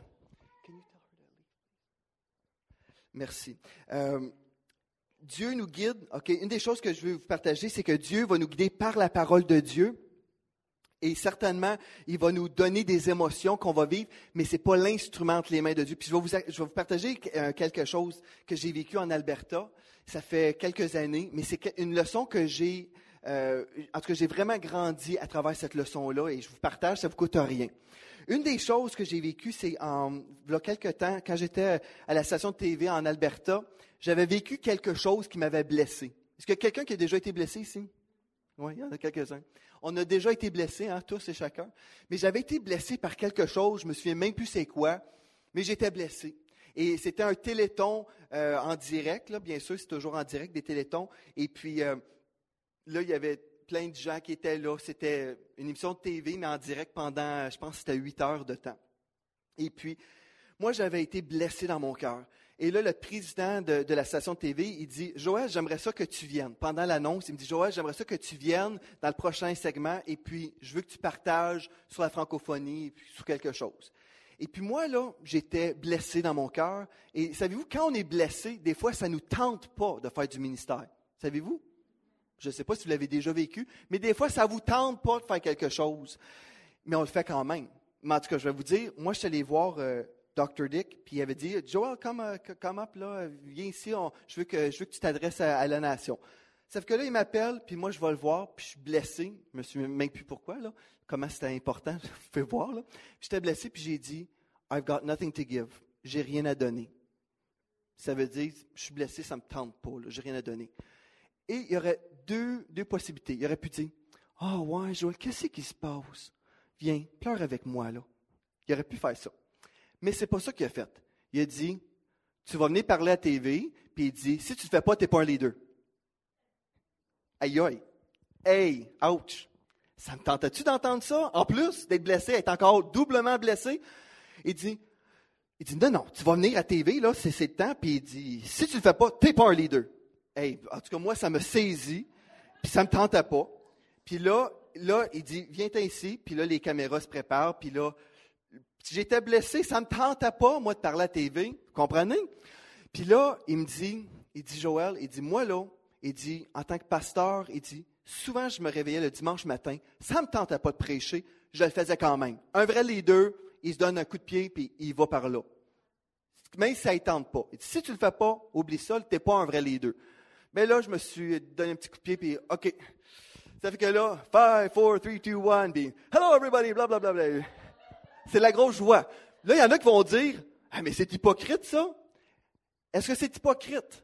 Merci. Euh, Dieu nous guide. Okay, une des choses que je veux vous partager, c'est que Dieu va nous guider par la parole de Dieu. Et certainement, il va nous donner des émotions qu'on va vivre, mais ce n'est pas l'instrument entre les mains de Dieu. Puis je vais vous, je vais vous partager quelque chose que j'ai vécu en Alberta. Ça fait quelques années, mais c'est une leçon que j'ai, euh, en tout cas, j'ai vraiment grandi à travers cette leçon-là et je vous partage, ça ne vous coûte rien. Une des choses que j'ai vécues, c'est en, il y a quelques temps, quand j'étais à la station de T V en Alberta, j'avais vécu quelque chose qui m'avait blessé. Est-ce qu'il y a quelqu'un qui a déjà été blessé ici? Oui, il y en a quelques-uns. On a déjà été blessés, hein, tous et chacun. Mais j'avais été blessé par quelque chose, je me souviens même plus c'est quoi, mais j'étais blessé. Et c'était un téléthon euh, en direct, là, bien sûr, c'est toujours en direct des télétons. Et puis euh, là, il y avait plein de gens qui étaient là. C'était une émission de T V, mais en direct pendant, je pense que c'était huit heures de temps. Et puis, moi, j'avais été blessé dans mon cœur. Et là, le président de, de la station de T V, il dit « Joël, j'aimerais ça que tu viennes. » Pendant l'annonce, il me dit « Joël, j'aimerais ça que tu viennes dans le prochain segment et puis je veux que tu partages sur la francophonie et puis sur quelque chose. » Et puis moi, là, j'étais blessé dans mon cœur. Et savez-vous, quand on est blessé, des fois, ça ne nous tente pas de faire du ministère. Savez-vous? Je ne sais pas si vous l'avez déjà vécu, mais des fois, ça ne vous tente pas de faire quelque chose. Mais on le fait quand même. Mais en tout cas, je vais vous dire, moi, je suis allé voir euh, docteur Dick, puis il avait dit, « Joel, come, uh, come up, là, viens ici, on, je, veux que, je veux que tu t'adresses à, à la nation. » Sauf que là, il m'appelle, puis moi, je vais le voir, puis je suis blessé. Je me suis même plus pourquoi, là. Comment c'était important, vous pouvez voir, là. J'étais blessé, puis j'ai dit, « I've got nothing to give. » J'ai rien à donner. Ça veut dire, je suis blessé, ça ne me tente pas, là, j'ai rien à donner. Et il y aurait deux, deux possibilités. Il aurait pu dire, « Ah, oh, ouais, Joël, qu'est-ce qui se passe? Viens, pleure avec moi, là. » Il aurait pu faire ça. Mais ce n'est pas ça qu'il a fait. Il a dit, « tu vas venir parler à T V, puis il dit, si tu ne le fais pas, tu n'es pas un leader. Aïe, aïe. Hey, ouch. Ça me tentait-tu d'entendre ça? En plus d'être blessé, être encore doublement blessé. Il dit, il dit, non, non, tu vas venir à T V, là, c'est, c'est le temps, puis il dit, si tu ne le fais pas, tu n'es pas un leader. Hey, en tout cas, moi, ça me saisit, puis ça ne me tentait pas. Puis là, là, il dit, viens-t'en ici, puis là, les caméras se préparent, puis là, j'étais blessé, ça ne me tentait pas, moi, de parler à T V, vous comprenez? Puis là, il me dit, il dit, Joël, il dit, moi, là, il dit, en tant que pasteur, il dit, souvent, je me réveillais le dimanche matin, ça ne me tentait pas de prêcher, je le faisais quand même. Un vrai leader, il se donne un coup de pied, puis il va par là. Même si ça ne tente pas. Il dit, si tu ne le fais pas, oublie ça, tu n'es pas un vrai leader. Mais là, je me suis donné un petit coup de pied, puis OK. Ça fait que là, five, four, three, two, one, puis hello everybody, blablabla. Bla, bla, bla. C'est la grosse joie. Là, il y en a qui vont dire, ah, mais c'est hypocrite, ça. Est-ce que c'est hypocrite?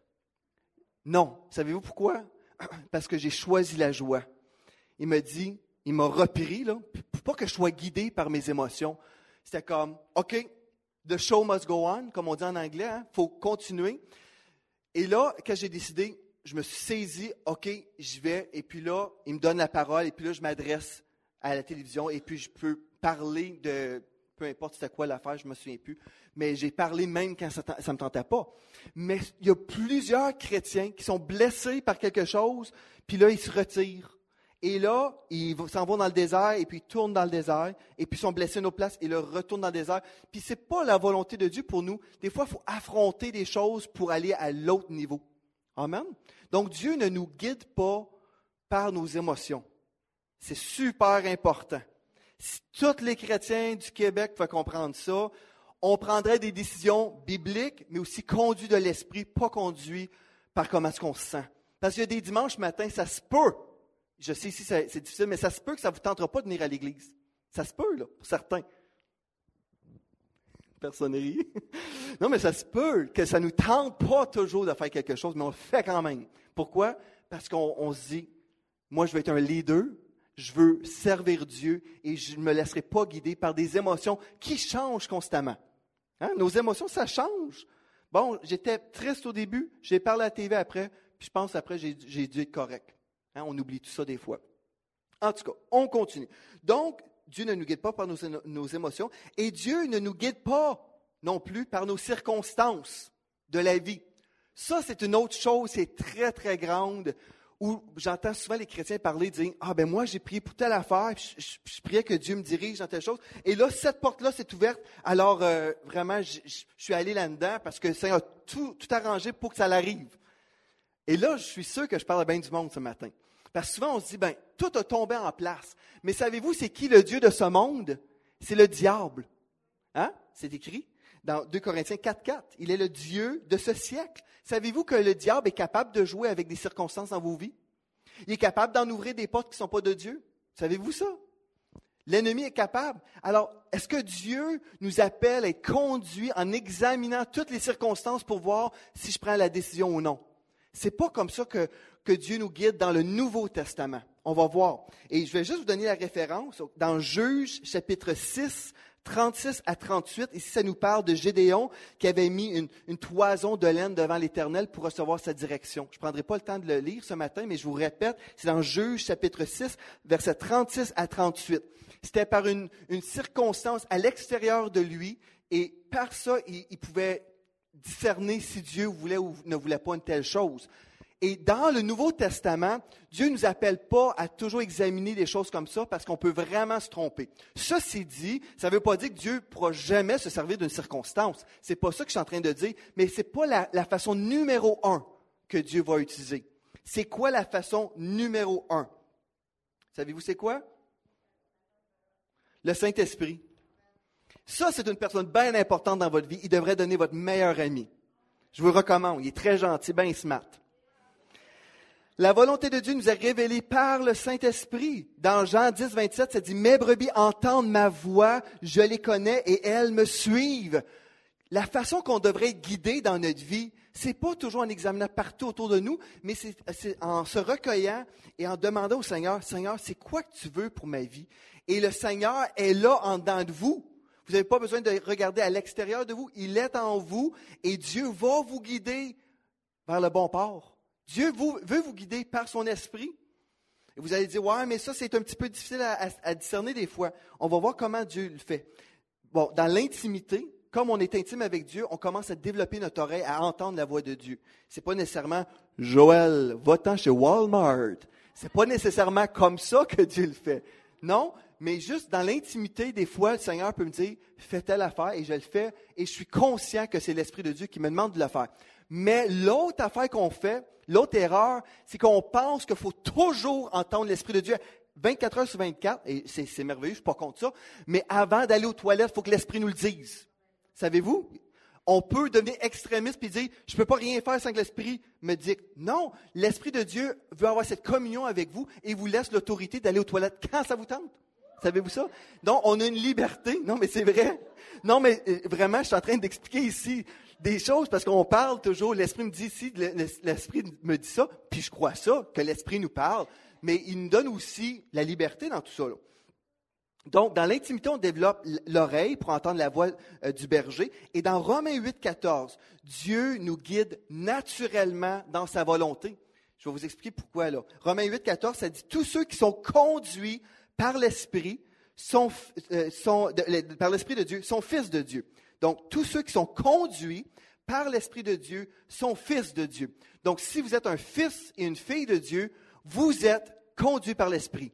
Non. Savez-vous pourquoi? Parce que j'ai choisi la joie. Il m'a dit, il m'a repris, là, pour pas que je sois guidé par mes émotions. C'était comme, OK, the show must go on, comme on dit en anglais, il hein, faut continuer. Et là, quand j'ai décidé, je me suis saisi, OK, j'y vais, et puis là, il me donne la parole, et puis là, je m'adresse à la télévision, et puis je peux parler de, peu importe c'était quoi l'affaire, je ne me souviens plus, mais j'ai parlé même quand ça ne me tentait pas. Mais il y a plusieurs chrétiens qui sont blessés par quelque chose, puis là, ils se retirent. Et là, ils s'en vont dans le désert, et puis ils tournent dans le désert, et puis ils sont blessés à nos places, et ils retournent dans le désert. Puis ce n'est pas la volonté de Dieu pour nous. Des fois, il faut affronter des choses pour aller à l'autre niveau. Amen. Donc, Dieu ne nous guide pas par nos émotions. C'est super important. Si tous les chrétiens du Québec pouvaient comprendre ça, on prendrait des décisions bibliques, mais aussi conduits de l'esprit, pas conduits par comment est-ce qu'on se sent. Parce qu'il y a des dimanches matins, ça se peut. Je sais ici, c'est, c'est difficile, mais ça se peut que ça ne vous tentera pas de venir à l'église. Ça se peut, là, pour certains. Personne ne rit. Non, mais ça se peut que ça ne nous tente pas toujours de faire quelque chose, mais on le fait quand même. Pourquoi? Parce qu'on on se dit, moi, je veux être un leader, je veux servir Dieu et je ne me laisserai pas guider par des émotions qui changent constamment. Hein? Nos émotions, ça change. Bon, j'étais triste au début, j'ai parlé à la T V après, puis je pense après, j'ai, j'ai dû être correct. Hein? On oublie tout ça des fois. En tout cas, on continue. Donc, Dieu ne nous guide pas par nos, nos émotions et Dieu ne nous guide pas non plus par nos circonstances de la vie. Ça, c'est une autre chose, c'est très, très grande, où j'entends souvent les chrétiens parler, dire « Ah, ben moi, j'ai prié pour telle affaire, puis je, je, je priais que Dieu me dirige dans telle chose. » Et là, cette porte-là s'est ouverte, alors euh, vraiment, je, je, je suis allé là-dedans parce que le Seigneur a tout, tout arrangé pour que ça l'arrive. Et là, je suis sûr que je parle à bien du monde ce matin. Parce que souvent, on se dit, ben, tout a tombé en place. Mais savez-vous, c'est qui le Dieu de ce monde? C'est le diable. Hein? C'est écrit dans deux Corinthiens quatre quatre. Il est le Dieu de ce siècle. Savez-vous que le diable est capable de jouer avec des circonstances dans vos vies? Il est capable d'en ouvrir des portes qui ne sont pas de Dieu. Savez-vous ça? L'ennemi est capable. Alors, est-ce que Dieu nous appelle à être conduits en examinant toutes les circonstances pour voir si je prends la décision ou non? C'est pas comme ça que, que Dieu nous guide dans le Nouveau Testament. On va voir. Et je vais juste vous donner la référence. Dans Juges, chapitre six, trente-six à trente-huit, ici ça nous parle de Gédéon qui avait mis une, une toison de laine devant l'Éternel pour recevoir sa direction. Je ne prendrai pas le temps de le lire ce matin, mais je vous répète, c'est dans Juges, chapitre six, versets trente-six à trente-huit. C'était par une, une circonstance à l'extérieur de lui, et par ça, il, il pouvait discerner si Dieu voulait ou ne voulait pas une telle chose. Et dans le Nouveau Testament, Dieu ne nous appelle pas à toujours examiner des choses comme ça parce qu'on peut vraiment se tromper. Ceci dit, ça ne veut pas dire que Dieu ne pourra jamais se servir d'une circonstance. Ce n'est pas ça que je suis en train de dire, mais ce n'est pas la, la façon numéro un que Dieu va utiliser. C'est quoi la façon numéro un? Savez-vous c'est quoi? Le Saint-Esprit. Ça, c'est une personne bien importante dans votre vie. Il devrait donner votre meilleur ami. Je vous le recommande. Il est très gentil, bien smart. La volonté de Dieu nous est révélée par le Saint-Esprit. Dans Jean dix, vingt-sept, ça dit « Mes brebis entendent ma voix, je les connais et elles me suivent. » La façon qu'on devrait être guidé dans notre vie, c'est pas toujours en examinant partout autour de nous, mais c'est, c'est en se recueillant et en demandant au Seigneur, « Seigneur, c'est quoi que tu veux pour ma vie? » Et le Seigneur est là en dedans de vous. Vous n'avez pas besoin de regarder à l'extérieur de vous. Il est en vous et Dieu va vous guider vers le bon port. Dieu vous, veut vous guider par son esprit. Et vous allez dire, ouais, mais ça, c'est un petit peu difficile à, à, à discerner des fois. On va voir comment Dieu le fait. Bon, dans l'intimité, comme on est intime avec Dieu, on commence à développer notre oreille, à entendre la voix de Dieu. C'est pas nécessairement, Joël, va-t'en chez Walmart. C'est pas nécessairement comme ça que Dieu le fait. Non, mais juste dans l'intimité, des fois, le Seigneur peut me dire, fais telle affaire, et je le fais, et je suis conscient que c'est l'Esprit de Dieu qui me demande de le faire. Mais l'autre affaire qu'on fait, l'autre erreur, c'est qu'on pense qu'il faut toujours entendre l'Esprit de Dieu vingt-quatre heures sur vingt-quatre, et c'est, c'est merveilleux, je ne suis pas contre ça, mais avant d'aller aux toilettes, il faut que l'Esprit nous le dise. Savez-vous? On peut devenir extrémiste et dire, je ne peux pas rien faire sans que l'Esprit me dise. Non, l'Esprit de Dieu veut avoir cette communion avec vous et vous laisse l'autorité d'aller aux toilettes quand ça vous tente. Savez-vous ça? Donc, on a une liberté. Non, mais c'est vrai. Non, mais euh, vraiment, je suis en train d'expliquer ici des choses parce qu'on parle toujours, l'Esprit me dit ici, l'Esprit me dit ça, puis je crois ça, que l'Esprit nous parle, mais il nous donne aussi la liberté dans tout ça, là. Donc, dans l'intimité, on développe l'oreille pour entendre la voix euh, du berger. Et dans Romains huit, quatorze, Dieu nous guide naturellement dans sa volonté. Je vais vous expliquer pourquoi, là. Romains huit, quatorze, ça dit « Tous ceux qui sont conduits par l'Esprit, sont, euh, sont, de, de, par l'Esprit de Dieu, sont fils de Dieu. » Donc, tous ceux qui sont conduits par l'Esprit de Dieu sont fils de Dieu. Donc, si vous êtes un fils et une fille de Dieu, vous êtes conduits par l'Esprit.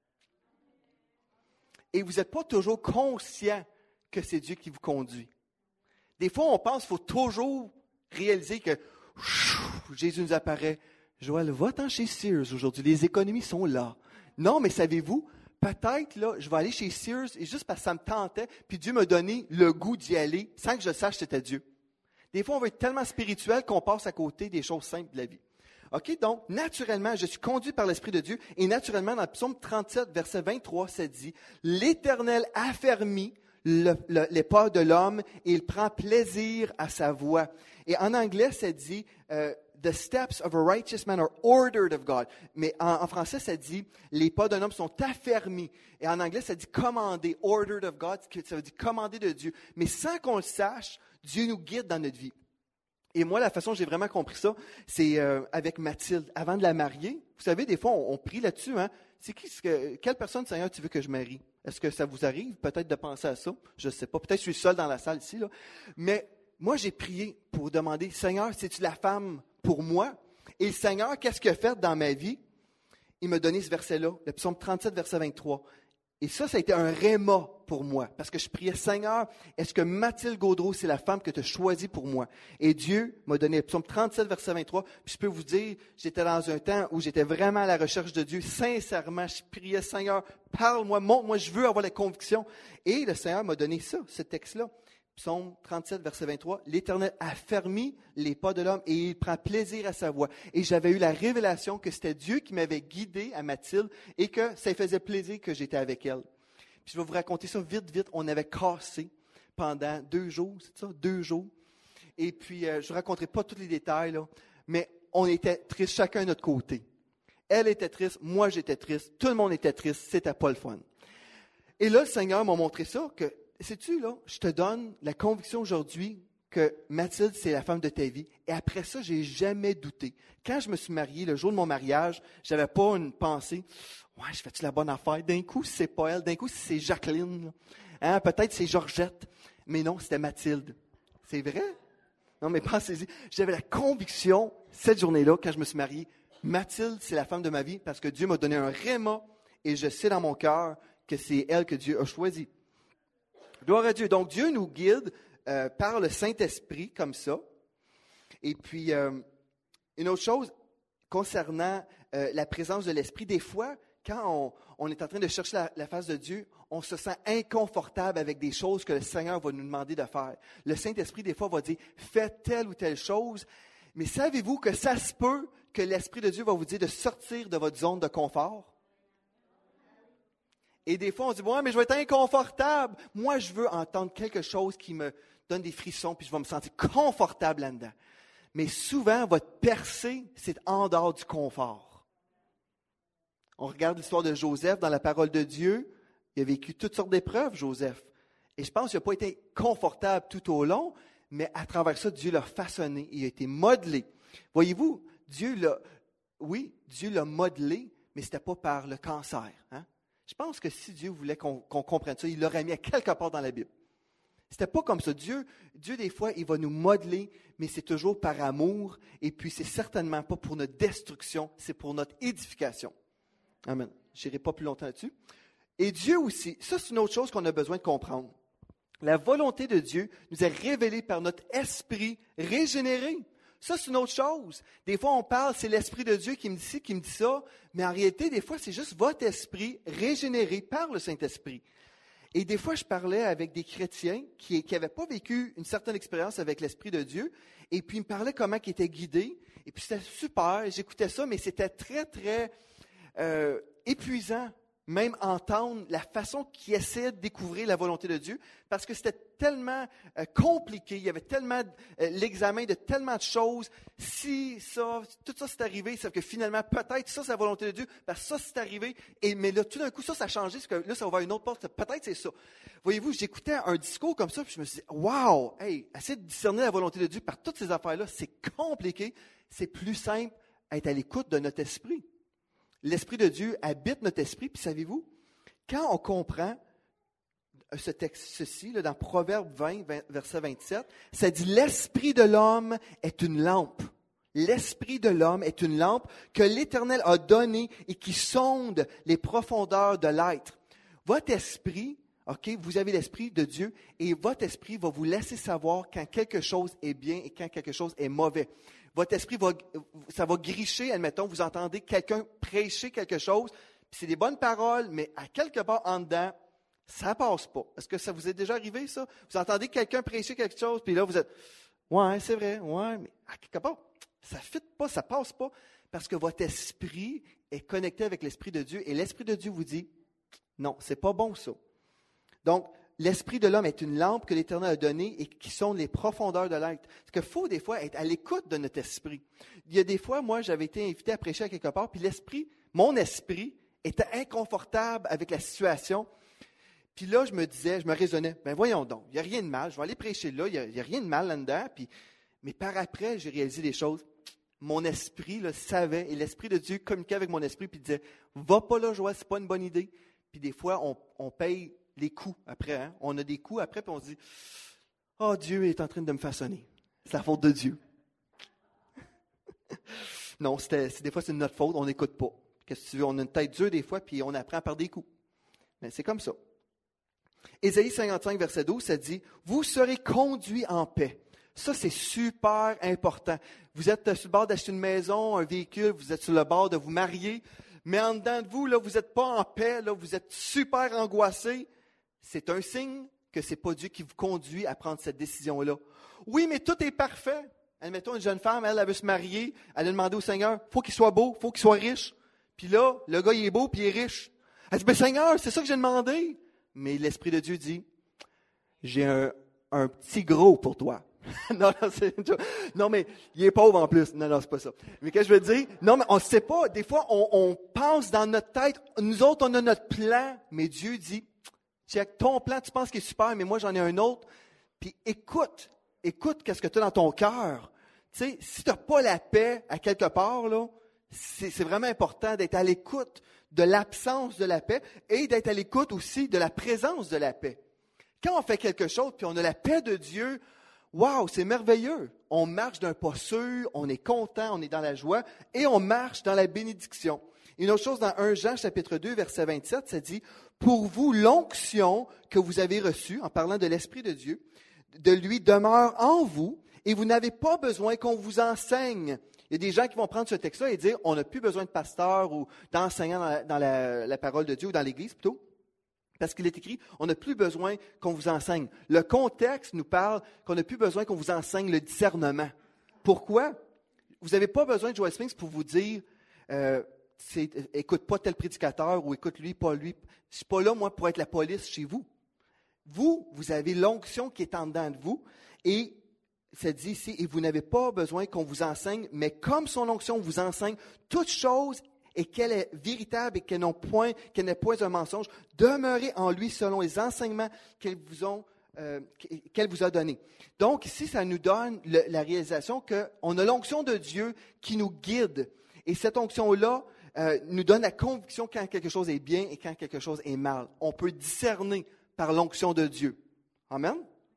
Et vous n'êtes pas toujours conscient que c'est Dieu qui vous conduit. Des fois, on pense qu'il faut toujours réaliser que chou, Jésus nous apparaît. Joël, va-t'en chez Sears aujourd'hui, les économies sont là. Non, mais savez-vous, peut-être là, je vais aller chez Sears et juste parce que ça me tentait, puis Dieu m'a donné le goût d'y aller sans que je sache que c'était Dieu. Des fois, on va être tellement spirituel qu'on passe à côté des choses simples de la vie. OK, donc, naturellement, je suis conduit par l'Esprit de Dieu. Et naturellement, dans le psaume trente-sept, verset vingt-trois, ça dit, « L'Éternel affermit le, le, les pas de l'homme et il prend plaisir à sa voix. » Et en anglais, ça dit, euh, « The steps of a righteous man are ordered of God. » Mais en, en français, ça dit, « Les pas d'un homme sont affermis. » Et en anglais, ça dit « commandé »,« ordered of God », ça veut dire « commandé de Dieu ». Mais sans qu'on le sache, Dieu nous guide dans notre vie. Et moi, la façon dont j'ai vraiment compris ça, c'est euh, avec Mathilde. Avant de la marier, vous savez, des fois, on, on prie là-dessus. Hein? C'est qui, que, quelle personne, Seigneur, tu veux que je marie? Est-ce que ça vous arrive peut-être de penser à ça? Je ne sais pas. Peut-être que je suis seul dans la salle ici. Là. Mais moi, j'ai prié pour demander, Seigneur, c'est-tu la femme pour moi? Et le Seigneur, qu'est-ce qu'il a fait dans ma vie? Il m'a donné ce verset-là, le psaume trente-sept, verset vingt-trois. Et ça, ça a été un réma pour moi, parce que je priais, Seigneur, est-ce que Mathilde Gaudreau, c'est la femme que tu as choisie pour moi? Et Dieu m'a donné le psaume trente-sept, verset vingt-trois. Puis je peux vous dire, j'étais dans un temps où j'étais vraiment à la recherche de Dieu. Sincèrement, je priais, Seigneur, parle-moi, montre-moi, je veux avoir la conviction. Et le Seigneur m'a donné ça, ce texte-là. Psaume trente-sept, verset vingt-trois, « L'Éternel affermit les pas de l'homme et il prend plaisir à sa voix. » Et j'avais eu la révélation que c'était Dieu qui m'avait guidé à Mathilde et que ça faisait plaisir que j'étais avec elle. Puis je vais vous raconter ça vite, vite. On avait cassé pendant deux jours, c'est ça, deux jours. Et puis, euh, je ne raconterai pas tous les détails, là, mais on était tristes chacun de notre côté. Elle était triste, moi j'étais triste, tout le monde était triste, c'était pas le fun. Et là, le Seigneur m'a montré ça, que sais-tu, là, je te donne la conviction aujourd'hui que Mathilde, c'est la femme de ta vie. Et après ça, je n'ai jamais douté. Quand je me suis marié, le jour de mon mariage, je n'avais pas une pensée, « Ouais, je fais-tu la bonne affaire? » D'un coup, c'est pas elle. D'un coup, c'est Jacqueline. Hein? Peut-être c'est Georgette. Mais non, c'était Mathilde. C'est vrai? Non, mais pensez-y. J'avais la conviction, cette journée-là, quand je me suis marié, Mathilde, c'est la femme de ma vie parce que Dieu m'a donné un réma et je sais dans mon cœur que c'est elle que Dieu a choisie. Gloire à Dieu. Donc, Dieu nous guide euh, par le Saint-Esprit, comme ça. Et puis, euh, une autre chose concernant euh, la présence de l'Esprit, des fois, quand on, on est en train de chercher la, la face de Dieu, on se sent inconfortable avec des choses que le Seigneur va nous demander de faire. Le Saint-Esprit, des fois, va dire, faites telle ou telle chose. Mais savez-vous que ça se peut que l'Esprit de Dieu va vous dire de sortir de votre zone de confort? Et des fois, on se dit, ouais, mais je vais être inconfortable. Moi, je veux entendre quelque chose qui me donne des frissons, puis je vais me sentir confortable là-dedans. Mais souvent, votre percée, c'est en dehors du confort. On regarde l'histoire de Joseph dans la parole de Dieu. Il a vécu toutes sortes d'épreuves, Joseph. Et je pense qu'il n'a pas été confortable tout au long, mais à travers ça, Dieu l'a façonné, il a été modelé. Voyez-vous, Dieu l'a, oui, Dieu l'a modelé, mais ce n'était pas par le cancer. Hein? Je pense que si Dieu voulait qu'on, qu'on comprenne ça, il l'aurait mis à quelque part dans la Bible. C'était pas comme ça. Dieu, Dieu, des fois, il va nous modeler, mais c'est toujours par amour, et puis c'est certainement pas pour notre destruction, c'est pour notre édification. Amen. Je n'irai pas plus longtemps là-dessus. Et Dieu aussi, ça c'est une autre chose qu'on a besoin de comprendre. La volonté de Dieu nous est révélée par notre esprit régénéré. Ça, c'est une autre chose. Des fois, on parle, c'est l'Esprit de Dieu qui me dit ci, qui me dit ça, mais en réalité, des fois, c'est juste votre esprit régénéré par le Saint-Esprit. Et des fois, je parlais avec des chrétiens qui n'avaient pas vécu une certaine expérience avec l'Esprit de Dieu, et puis ils me parlaient comment ils étaient guidés, et puis c'était super, j'écoutais ça, mais c'était très, très euh, épuisant, même entendre la façon qu'ils essaient de découvrir la volonté de Dieu, parce que c'était tellement euh, compliqué, il y avait tellement euh, l'examen de tellement de choses, si ça, tout ça c'est arrivé, c'est que finalement, peut-être ça c'est la volonté de Dieu, parce que ça c'est arrivé, et, mais là, tout d'un coup, ça, ça a changé, parce que là, ça a ouvert une autre porte, peut-être c'est ça. Voyez-vous, j'écoutais un discours comme ça, puis je me suis dit, wow, hey, essayer de discerner la volonté de Dieu par toutes ces affaires-là, c'est compliqué, c'est plus simple être à l'écoute de notre esprit. L'Esprit de Dieu habite notre esprit, puis savez-vous, quand on comprend ce texte, ceci, là, dans Proverbe vingt, verset vingt-sept, ça dit « L'esprit de l'homme est une lampe. L'esprit de l'homme est une lampe que l'Éternel a donnée et qui sonde les profondeurs de l'être. » Votre esprit, ok, vous avez l'Esprit de Dieu et votre esprit va vous laisser savoir quand quelque chose est bien et quand quelque chose est mauvais. Votre esprit, va, ça va gricher, admettons, vous entendez quelqu'un prêcher quelque chose, puis c'est des bonnes paroles, mais à quelque part en dedans, ça ne passe pas. Est-ce que ça vous est déjà arrivé, ça? Vous entendez quelqu'un prêcher quelque chose, puis là, vous êtes, ouais, c'est vrai, ouais, mais à quelque part, ça ne fit pas, ça ne passe pas, parce que votre esprit est connecté avec l'Esprit de Dieu, et l'Esprit de Dieu vous dit, non, c'est pas bon, ça. Donc, l'esprit de l'homme est une lampe que l'Éternel a donnée et qui sonde les profondeurs de l'être. Parce qu'il faut des fois être à l'écoute de notre esprit. Il y a des fois, moi, j'avais été invité à prêcher à quelque part, puis l'esprit, mon esprit, était inconfortable avec la situation. Puis là, je me disais, je me raisonnais, ben voyons donc, il n'y a rien de mal, je vais aller prêcher là, il n'y a, il y a rien de mal là-dedans. Puis, mais par après, j'ai réalisé des choses. Mon esprit là, savait, et l'Esprit de Dieu communiquait avec mon esprit, puis disait, va pas là, Joël, c'est pas une bonne idée. Puis des fois, on, on paye les coups après. Hein? On a des coups après, puis on se dit, oh, Dieu est en train de me façonner. C'est la faute de Dieu. Non, c'était, c'est, des fois, c'est de notre faute, on n'écoute pas. Qu'est-ce que tu veux? On a une tête dure des fois, puis on apprend par des coups. Mais c'est comme ça. Ésaïe cinquante-cinq, verset douze, ça dit, « Vous serez conduits en paix. » Ça, c'est super important. Vous êtes sur le bord d'acheter une maison, un véhicule, vous êtes sur le bord de vous marier, mais en dedans de vous, là, vous n'êtes pas en paix, là, vous êtes super angoissé. C'est un signe que ce n'est pas Dieu qui vous conduit à prendre cette décision-là. Oui, mais tout est parfait. Admettons, une jeune femme, elle, elle veut se marier, elle a demandé au Seigneur, il faut qu'il soit beau, il faut qu'il soit riche. Puis là, le gars, il est beau, puis il est riche. Elle dit, ben Seigneur, c'est ça que j'ai demandé. Mais l'Esprit de Dieu dit, j'ai un, un petit gros pour toi. non, non, c'est, non, mais il est pauvre en plus. Non, non, c'est pas ça. Mais qu'est-ce que je veux dire? Non, mais on ne sait pas. Des fois, on, on pense dans notre tête, nous autres, on a notre plan, mais Dieu dit, check, ton plan, tu penses qu'il est super, mais moi, j'en ai un autre. Puis écoute, écoute qu'est-ce que tu as dans ton cœur. Tu sais, si tu n'as pas la paix à quelque part, là, c'est, c'est vraiment important d'être à l'écoute de l'absence de la paix et d'être à l'écoute aussi de la présence de la paix. Quand on fait quelque chose, puis on a la paix de Dieu, wow, c'est merveilleux. On marche d'un pas sûr, on est content, on est dans la joie et on marche dans la bénédiction. Une autre chose, dans premier Jean, chapitre deux, verset vingt-sept, ça dit, « Pour vous, l'onction que vous avez reçue, en parlant de l'Esprit de Dieu, de lui demeure en vous et vous n'avez pas besoin qu'on vous enseigne. » Il y a des gens qui vont prendre ce texte-là et dire, on n'a plus besoin de pasteur ou d'enseignant dans, la, dans la, la parole de Dieu ou dans l'Église plutôt. Parce qu'il est écrit, on n'a plus besoin qu'on vous enseigne. Le contexte nous parle qu'on n'a plus besoin qu'on vous enseigne le discernement. Pourquoi? Vous n'avez pas besoin de Joel Spinks pour vous dire, euh, c'est, écoute pas tel prédicateur ou écoute lui, pas lui. Je ne suis pas là, moi, pour être la police chez vous. Vous, vous avez l'onction qui est en dedans de vous et ça dit ici, et vous n'avez pas besoin qu'on vous enseigne, mais comme son onction vous enseigne toutes choses et qu'elle est véritable et qu'elle n'a point, qu'elle n'est point un mensonge, demeurez en lui selon les enseignements qu'elle vous, ont, euh, qu'elle vous a donnés. Donc ici, ça nous donne le, la réalisation qu'on a l'onction de Dieu qui nous guide. Et cette onction-là euh, nous donne la conviction quand quelque chose est bien et quand quelque chose est mal. On peut discerner par l'onction de Dieu. Amen.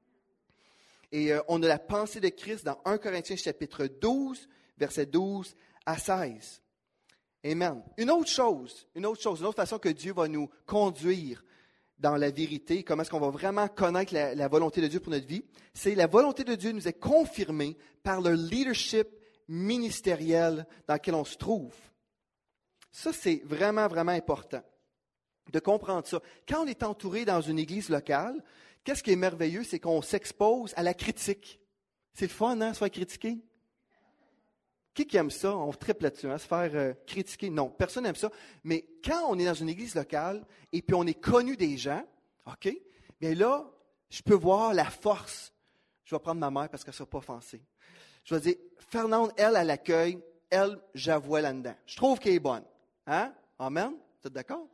Et euh, on a la pensée de Christ dans premier Corinthiens chapitre douze, versets douze à seize. Amen. Une autre chose, une autre chose, une autre façon que Dieu va nous conduire dans la vérité, comment est-ce qu'on va vraiment connaître la, la volonté de Dieu pour notre vie, c'est la volonté de Dieu nous est confirmée par le leadership ministériel dans lequel on se trouve. Ça, c'est vraiment, vraiment important de comprendre ça. Quand on est entouré dans une église locale, qu'est-ce qui est merveilleux, c'est qu'on s'expose à la critique. C'est le fun, hein, se faire critiquer? Qui qui aime ça? On triple là-dessus, hein, se faire euh, critiquer. Non, personne n'aime ça. Mais quand on est dans une église locale et puis on est connu des gens, OK, bien là, je peux voir la force. Je vais prendre ma mère parce qu'elle ne sera pas offensée. Je vais dire, Fernande, elle, à l'accueil, elle, j'avoue là-dedans. Je trouve qu'elle est bonne. Hein? Amen? Vous êtes d'accord?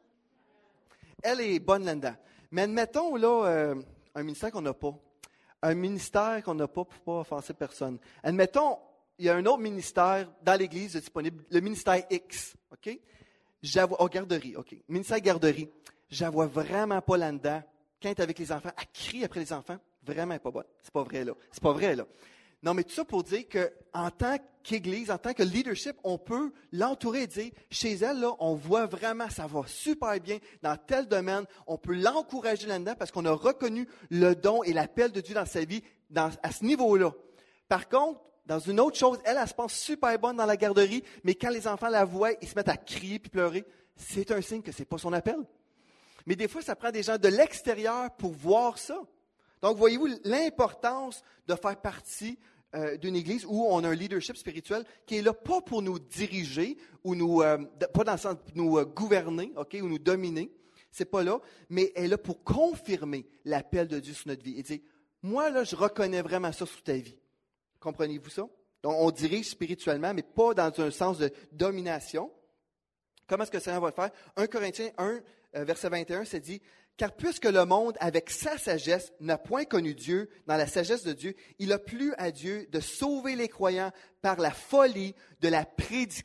Elle est bonne là-dedans. Mais admettons, là, euh, un ministère qu'on n'a pas. Un ministère qu'on n'a pas pour ne pas offenser personne. Admettons, il y a un autre ministère dans l'Église disponible, le ministère X, OK? J'avoue, oh, garderie, OK. Ministère garderie, j'avoue vraiment pas là-dedans. Quand elle est avec les enfants, elle crie après les enfants, vraiment pas bonne. C'est pas vrai, là. C'est pas vrai, là. Non, mais tout ça pour dire qu'en tant qu'Église, en tant que leadership, on peut l'entourer et dire, chez elle, là, on voit vraiment, ça va super bien dans tel domaine. On peut l'encourager là-dedans parce qu'on a reconnu le don et l'appel de Dieu dans sa vie dans, à ce niveau-là. Par contre, dans une autre chose, elle, elle se pense super bonne dans la garderie, mais quand les enfants la voient, ils se mettent à crier puis pleurer. C'est un signe que ce n'est pas son appel. Mais des fois, ça prend des gens de l'extérieur pour voir ça. Donc, voyez-vous l'importance de faire partie euh, d'une église où on a un leadership spirituel qui est là pas pour nous diriger ou nous, euh, pas dans le sens de nous euh, gouverner, ok, ou nous dominer. C'est pas là, mais elle est là pour confirmer l'appel de Dieu sur notre vie et dire, moi là, je reconnais vraiment ça sur ta vie. Comprenez-vous ça? Donc, on dirige spirituellement, mais pas dans un sens de domination. Comment est-ce que le Seigneur va le faire? premier Corinthiens un, verset vingt et un, c'est dit, « Car puisque le monde, avec sa sagesse, n'a point connu Dieu, dans la sagesse de Dieu, il a plu à Dieu de sauver les croyants par la folie de la prédication. »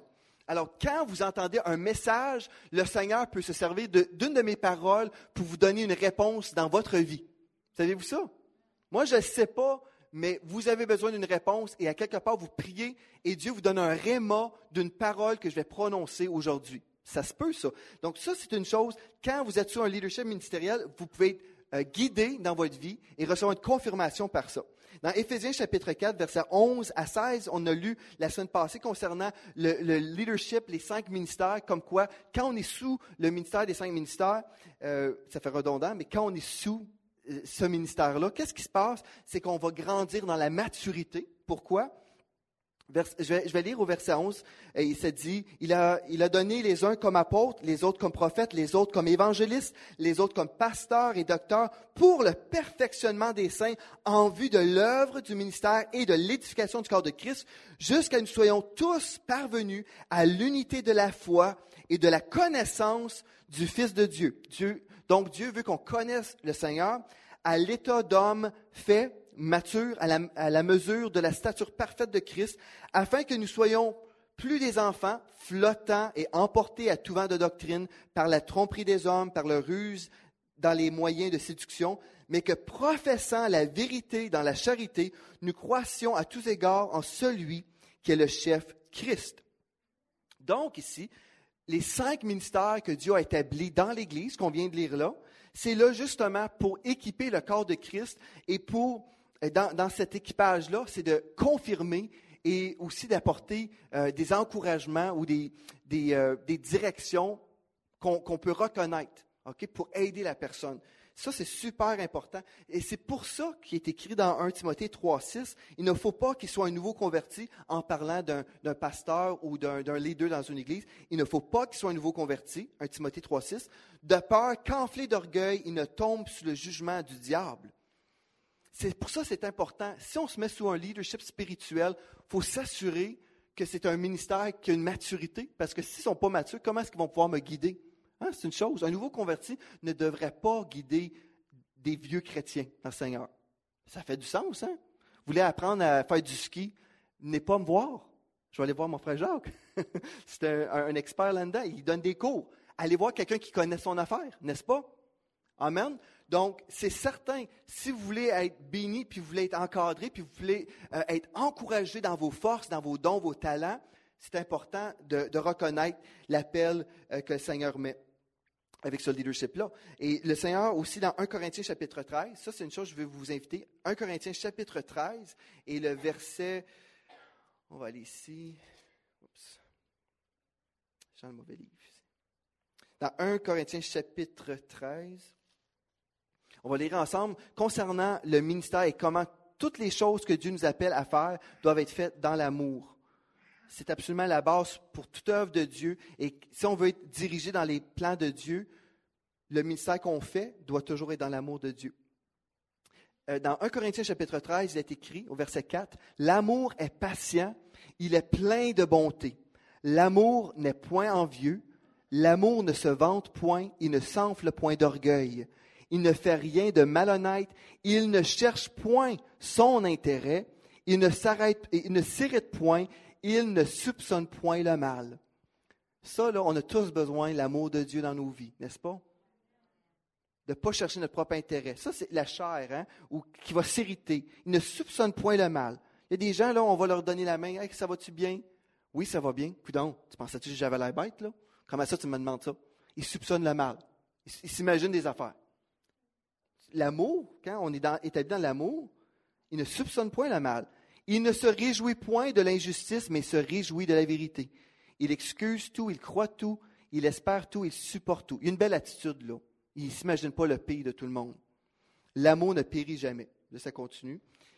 Alors, quand vous entendez un message, le Seigneur peut se servir de, d'une de mes paroles pour vous donner une réponse dans votre vie. Savez-vous ça? Moi, je ne sais pas, mais vous avez besoin d'une réponse et à quelque part, vous priez et Dieu vous donne un réma d'une parole que je vais prononcer aujourd'hui. Ça se peut, ça. Donc ça, c'est une chose. Quand vous êtes sur un leadership ministériel, vous pouvez être euh, guidé dans votre vie et recevoir une confirmation par ça. Dans Éphésiens chapitre quatre, versets onze à seize, on a lu la semaine passée concernant le, le leadership, les cinq ministères, comme quoi, quand on est sous le ministère des cinq ministères, euh, ça fait redondant, mais quand on est sous euh, ce ministère-là, qu'est-ce qui se passe? C'est qu'on va grandir dans la maturité. Pourquoi? Je vais, je vais lire au verset onze, et il se dit, il a, il a donné les uns comme apôtres, les autres comme prophètes, les autres comme évangélistes, les autres comme pasteurs et docteurs, pour le perfectionnement des saints en vue de l'œuvre du ministère et de l'édification du corps de Christ, jusqu'à ce que nous soyons tous parvenus à l'unité de la foi et de la connaissance du Fils de Dieu. Dieu donc Dieu veut qu'on connaisse le Seigneur à l'état d'homme fait, mature, à la, à la mesure de la stature parfaite de Christ, afin que nous soyons plus des enfants, flottants et emportés à tout vent de doctrine par la tromperie des hommes, par leur ruse dans les moyens de séduction, mais que professant la vérité dans la charité, nous croissions à tous égards en celui qui est le chef, Christ. Donc ici, les cinq ministères que Dieu a établis dans l'Église, qu'on vient de lire là, c'est là justement pour équiper le corps de Christ et pour Dans, dans cet équipage-là, c'est de confirmer et aussi d'apporter euh, des encouragements ou des, des, euh, des directions qu'on, qu'on peut reconnaître, okay, pour aider la personne. Ça, c'est super important. Et c'est pour ça qu'il est écrit dans premier Timothée trois, six, il ne faut pas qu'il soit un nouveau converti en parlant d'un, d'un pasteur ou d'un, d'un leader dans une église. Il ne faut pas qu'il soit un nouveau converti, premier Timothée trois, six, de peur qu'enflé d'orgueil, il ne tombe sous le jugement du diable. C'est pour ça que c'est important. Si on se met sous un leadership spirituel, il faut s'assurer que c'est un ministère qui a une maturité? Parce que s'ils ne sont pas matures, comment est-ce qu'ils vont pouvoir me guider? Hein, c'est une chose. Un nouveau converti ne devrait pas guider des vieux chrétiens dans le Seigneur. Ça fait du sens, hein? Vous voulez apprendre à faire du ski? Venez pas me voir. Je vais aller voir mon frère Jacques. C'est un, un expert là-dedans. Il donne des cours. Allez voir quelqu'un qui connaît son affaire, n'est-ce pas? Amen. Donc, c'est certain, si vous voulez être béni, puis vous voulez être encadré, puis vous voulez euh, être encouragé dans vos forces, dans vos dons, vos talents, c'est important de, de reconnaître l'appel euh, que le Seigneur met avec ce leadership-là. Et le Seigneur aussi, dans un Corinthiens chapitre treize, ça c'est une chose que je vais vous inviter, un Corinthiens chapitre treize, et le verset, on va aller ici, oups, j'ai le mauvais livre. Dans un Corinthiens chapitre treize, on va lire ensemble concernant le ministère et comment toutes les choses que Dieu nous appelle à faire doivent être faites dans l'amour. C'est absolument la base pour toute œuvre de Dieu. Et si on veut être dirigé dans les plans de Dieu, le ministère qu'on fait doit toujours être dans l'amour de Dieu. Dans un Corinthiens chapitre treize, il est écrit au verset quatre, « L'amour est patient, il est plein de bonté. L'amour n'est point envieux, l'amour ne se vante point, il ne s'enfle point d'orgueil. Il ne fait rien de malhonnête, il ne cherche point son intérêt, il ne s'arrête, il ne s'irrite point, il ne soupçonne point le mal. » Ça, là, on a tous besoin de l'amour de Dieu dans nos vies, n'est-ce pas? De ne pas chercher notre propre intérêt. Ça, c'est la chair, hein, ou qui va s'irriter. Il ne soupçonne point le mal. Il y a des gens, là, on va leur donner la main. Hey, ça va-tu bien? Oui, ça va bien. Coudonc, tu pensais-tu que j'avais l'air bête, là? Comment ça, tu me demandes ça? Ils soupçonnent le mal. Ils, ils s'imaginent des affaires. L'amour, quand on est dans, établi dans l'amour, il ne soupçonne point le mal. Il ne se réjouit point de l'injustice, mais se réjouit de la vérité. Il excuse tout, il croit tout, il espère tout, il supporte tout. Il y a une belle attitude là. Il ne s'imagine pas le pays de tout le monde. L'amour ne périt jamais. Là, ça continue.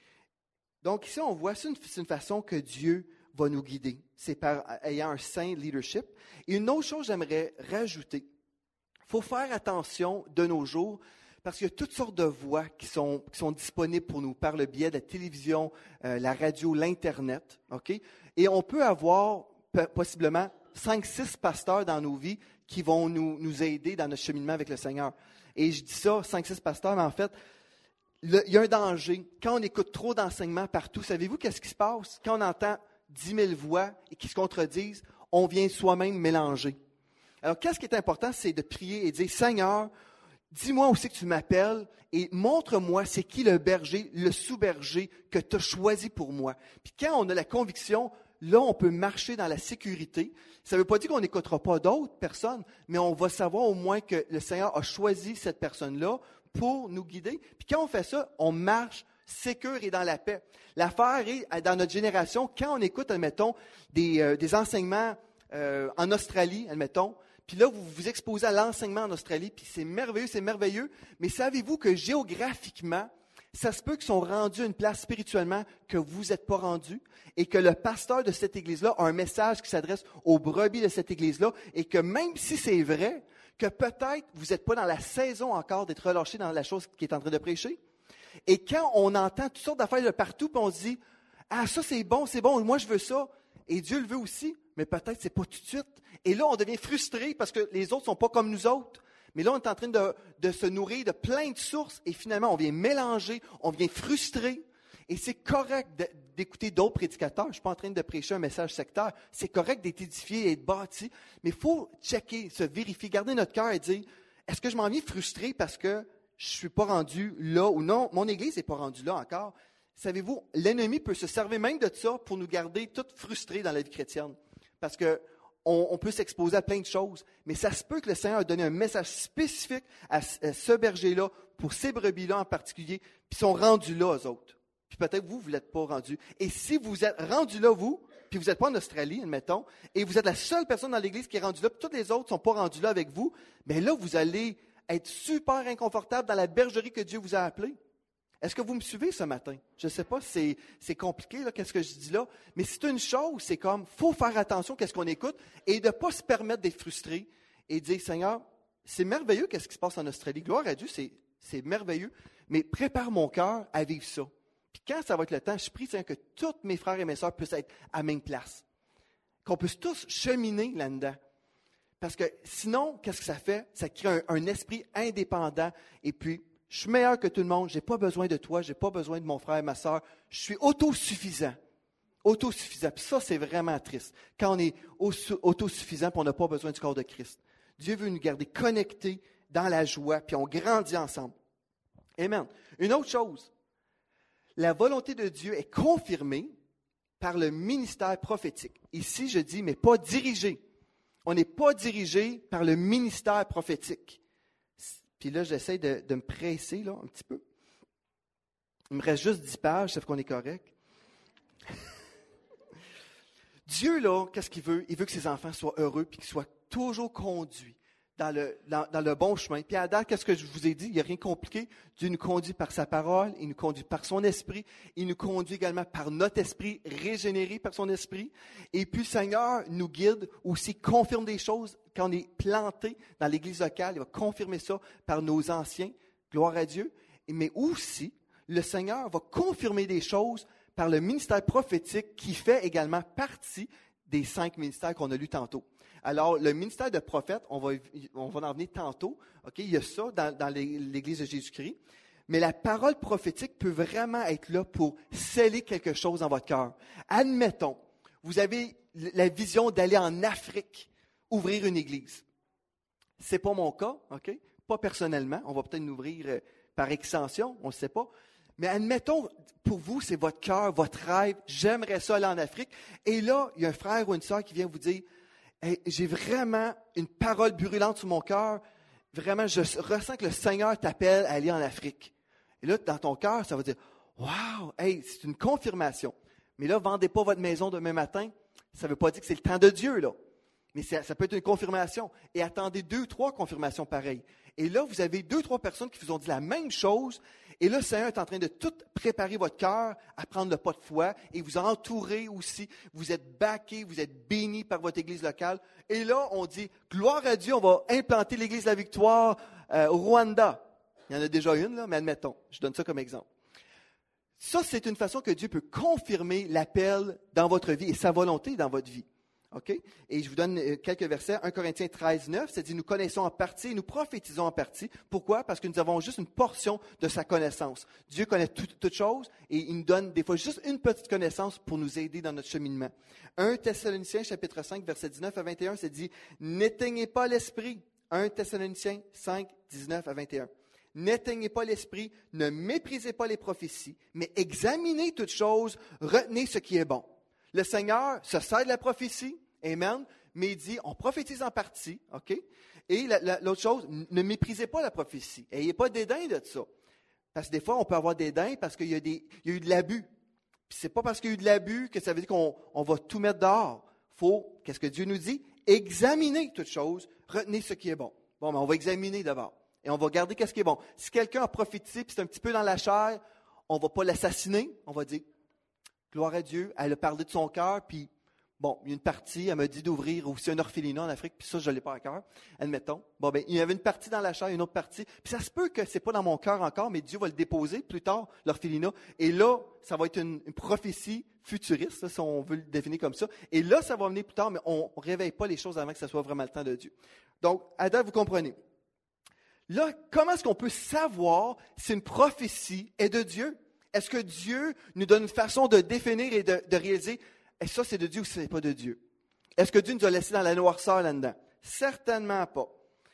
Donc ici, on voit, c'est une, c'est une façon que Dieu va nous guider. C'est par ayant un saint leadership. Et une autre chose, j'aimerais rajouter. Il faut faire attention de nos jours, parce qu'il y a toutes sortes de voix qui sont, qui sont disponibles pour nous par le biais de la télévision, euh, la radio, l'Internet. Okay? Et on peut avoir p- possiblement cinq, six pasteurs dans nos vies qui vont nous, nous aider dans notre cheminement avec le Seigneur. Et je dis ça, cinq, six pasteurs, mais en fait, le, il y a un danger. Quand on écoute trop d'enseignements partout, savez-vous qu'est-ce qui se passe? Quand on entend dix mille voix et qui se contredisent, on vient soi-même mélanger. Alors, qu'est-ce qui est important? C'est de prier et de dire, Seigneur, dis-moi aussi que tu m'appelles et montre-moi c'est qui le berger, le sous-berger que tu as choisi pour moi. Puis quand on a la conviction, là, on peut marcher dans la sécurité. Ça ne veut pas dire qu'on n'écoutera pas d'autres personnes, mais on va savoir au moins que le Seigneur a choisi cette personne-là pour nous guider. Puis quand on fait ça, on marche sécure et dans la paix. L'affaire est, dans notre génération, quand on écoute, admettons, des, euh, des enseignements euh, en Australie, admettons, puis là, vous vous exposez à l'enseignement en Australie, puis c'est merveilleux, c'est merveilleux, mais savez-vous que géographiquement, ça se peut qu'ils sont rendus à une place spirituellement que vous n'êtes pas rendu et que le pasteur de cette église-là a un message qui s'adresse aux brebis de cette église-là et que même si c'est vrai, que peut-être vous n'êtes pas dans la saison encore d'être relâché dans la chose qui est en train de prêcher. Et quand on entend toutes sortes d'affaires de partout, puis on se dit « Ah, ça c'est bon, c'est bon, moi je veux ça. » Et Dieu le veut aussi, mais peut-être c'est pas tout de suite. Et là, on devient frustré parce que les autres ne sont pas comme nous autres. Mais là, on est en train de, de se nourrir de plein de sources et finalement, on vient mélanger, on vient frustrer. Et c'est correct de, d'écouter d'autres prédicateurs. Je ne suis pas en train de prêcher un message sectaire. C'est correct d'être édifié et d'être bâti. Mais il faut checker, se vérifier, garder notre cœur et dire, est-ce que je m'en viens frustré parce que je ne suis pas rendu là ou non? Mon Église n'est pas rendue là encore. Savez-vous, l'ennemi peut se servir même de ça pour nous garder tous frustrés dans la vie chrétienne. Parce que On, on peut s'exposer à plein de choses, mais ça se peut que le Seigneur a donné un message spécifique à, à ce berger-là, pour ces brebis-là en particulier, puis ils sont rendus là, eux autres. Puis peut-être vous, vous ne l'êtes pas rendus. Et si vous êtes rendus là, vous, puis vous n'êtes pas en Australie, admettons, et vous êtes la seule personne dans l'Église qui est rendue là, puis tous les autres ne sont pas rendus là avec vous, bien là, vous allez être super inconfortable dans la bergerie que Dieu vous a appelée. Est-ce que vous me suivez ce matin? Je ne sais pas, c'est, c'est compliqué, là, qu'est-ce que je dis là, mais c'est une chose, c'est comme, il faut faire attention à ce qu'on écoute et de ne pas se permettre d'être frustré et de dire, Seigneur, c'est merveilleux qu'est-ce qui se passe en Australie, gloire à Dieu, c'est, c'est merveilleux, mais prépare mon cœur à vivre ça. Puis quand ça va être le temps, je prie, Seigneur, que tous mes frères et mes sœurs puissent être à la même place. qu'on puisse tous cheminer là-dedans. Parce que sinon, qu'est-ce que ça fait? Ça crée un, un esprit indépendant. Et puis, je suis meilleur que tout le monde, je n'ai pas besoin de toi, je n'ai pas besoin de mon frère et ma sœur. Je suis autosuffisant. Autosuffisant. Puis ça, c'est vraiment triste. Quand on est autosuffisant et on n'a pas besoin du corps de Christ. Dieu veut nous garder connectés dans la joie, puis on grandit ensemble. Amen. Une autre chose, la volonté de Dieu est confirmée par le ministère prophétique. Ici, je dis, mais pas dirigé. On n'est pas dirigé par le ministère prophétique. Puis là, j'essaie de, de me presser là, un petit peu. Il me reste juste dix pages, sauf qu'on est correct. Dieu, là, qu'est-ce qu'il veut? Il veut que ses enfants soient heureux puis qu'ils soient toujours conduits dans le, dans, dans le bon chemin. Puis à date, qu'est-ce que je vous ai dit? Il n'y a rien de compliqué. Dieu nous conduit par sa parole, il nous conduit par son esprit, il nous conduit également par notre esprit, régénéré par son esprit. Et puis le Seigneur nous guide aussi, confirme des choses. Quand on est planté dans l'Église locale, il va confirmer ça par nos anciens. Gloire à Dieu. Mais aussi, le Seigneur va confirmer des choses par le ministère prophétique qui fait également partie des cinq ministères qu'on a lus tantôt. Alors, le ministère de prophète, on va, on va en venir tantôt. Okay? Il y a ça dans, dans l'Église de Jésus-Christ. Mais la parole prophétique peut vraiment être là pour sceller quelque chose dans votre cœur. Admettons, vous avez la vision d'aller en Afrique, ouvrir une église. Ce n'est pas mon cas, ok? Pas personnellement. On va peut-être nous ouvrir par extension, on ne sait pas. Mais admettons, pour vous, c'est votre cœur, votre rêve. J'aimerais ça aller en Afrique. Et là, il y a un frère ou une sœur qui vient vous dire, hey, j'ai vraiment une parole brûlante sur mon cœur. Vraiment, je ressens que le Seigneur t'appelle à aller en Afrique. Et là, dans ton cœur, ça va dire, wow, hey, c'est une confirmation. Mais là, vendez pas votre maison demain matin. Ça ne veut pas dire que c'est le temps de Dieu, là. Mais ça, ça peut être une confirmation. Et attendez deux, trois confirmations pareilles. Et là, vous avez deux, trois personnes qui vous ont dit la même chose. Et là, le Seigneur est en train de tout préparer votre cœur à prendre le pas de foi et vous entourez aussi. Vous êtes backés, vous êtes bénis par votre église locale. Et là, on dit, gloire à Dieu, on va implanter l'église de la victoire euh, au Rwanda. Il y en a déjà une, là, mais admettons, je donne ça comme exemple. Ça, c'est une façon que Dieu peut confirmer l'appel dans votre vie et sa volonté dans votre vie. Okay? Et je vous donne quelques versets. un Corinthiens treize, neuf, ça dit, nous connaissons en partie et nous prophétisons en partie. Pourquoi? Parce que nous avons juste une portion de sa connaissance. Dieu connaît tout, toutes choses et il nous donne des fois juste une petite connaissance pour nous aider dans notre cheminement. un Thessaloniciens, chapitre cinq, versets dix-neuf à vingt et un, ça dit, n'éteignez pas l'esprit. un Thessaloniciens cinq, dix-neuf à vingt et un. N'éteignez pas l'esprit, ne méprisez pas les prophéties, mais examinez toutes choses, retenez ce qui est bon. Le Seigneur se sert de la prophétie, amen, mais il dit, on prophétise en partie, OK? Et la, la, l'autre chose, ne méprisez pas la prophétie. Ayez pas dédain de ça. Parce que des fois, on peut avoir dédain parce qu'il y a, des, il y a eu de l'abus. Puis c'est pas parce qu'il y a eu de l'abus que ça veut dire qu'on on va tout mettre dehors. Il faut, qu'est-ce que Dieu nous dit? Examinez toutes choses, retenez ce qui est bon. Bon, mais on va examiner d'abord. Et on va regarder qu'est-ce qui est bon. Si quelqu'un a prophétisé, puis c'est un petit peu dans la chair, on ne va pas l'assassiner. On va dire, gloire à Dieu, elle a parlé de son cœur, puis bon, il y a une partie, elle m'a dit d'ouvrir aussi un orphelinat en Afrique, puis ça, je ne l'ai pas à cœur, admettons. Bon, ben, il y avait une partie dans la chair, une autre partie. Puis ça se peut que ce n'est pas dans mon cœur encore, mais Dieu va le déposer plus tard, l'orphelinat. Et là, ça va être une, une prophétie futuriste, là, si on veut le définir comme ça. Et là, ça va venir plus tard, mais on ne réveille pas les choses avant que ce soit vraiment le temps de Dieu. Donc, à date, vous comprenez. Là, comment est-ce qu'on peut savoir si une prophétie est de Dieu? Est-ce que Dieu nous donne une façon de définir et de, de réaliser, est-ce que ça c'est de Dieu ou ce n'est pas de Dieu? Est-ce que Dieu nous a laissé dans la noirceur là-dedans? Certainement pas.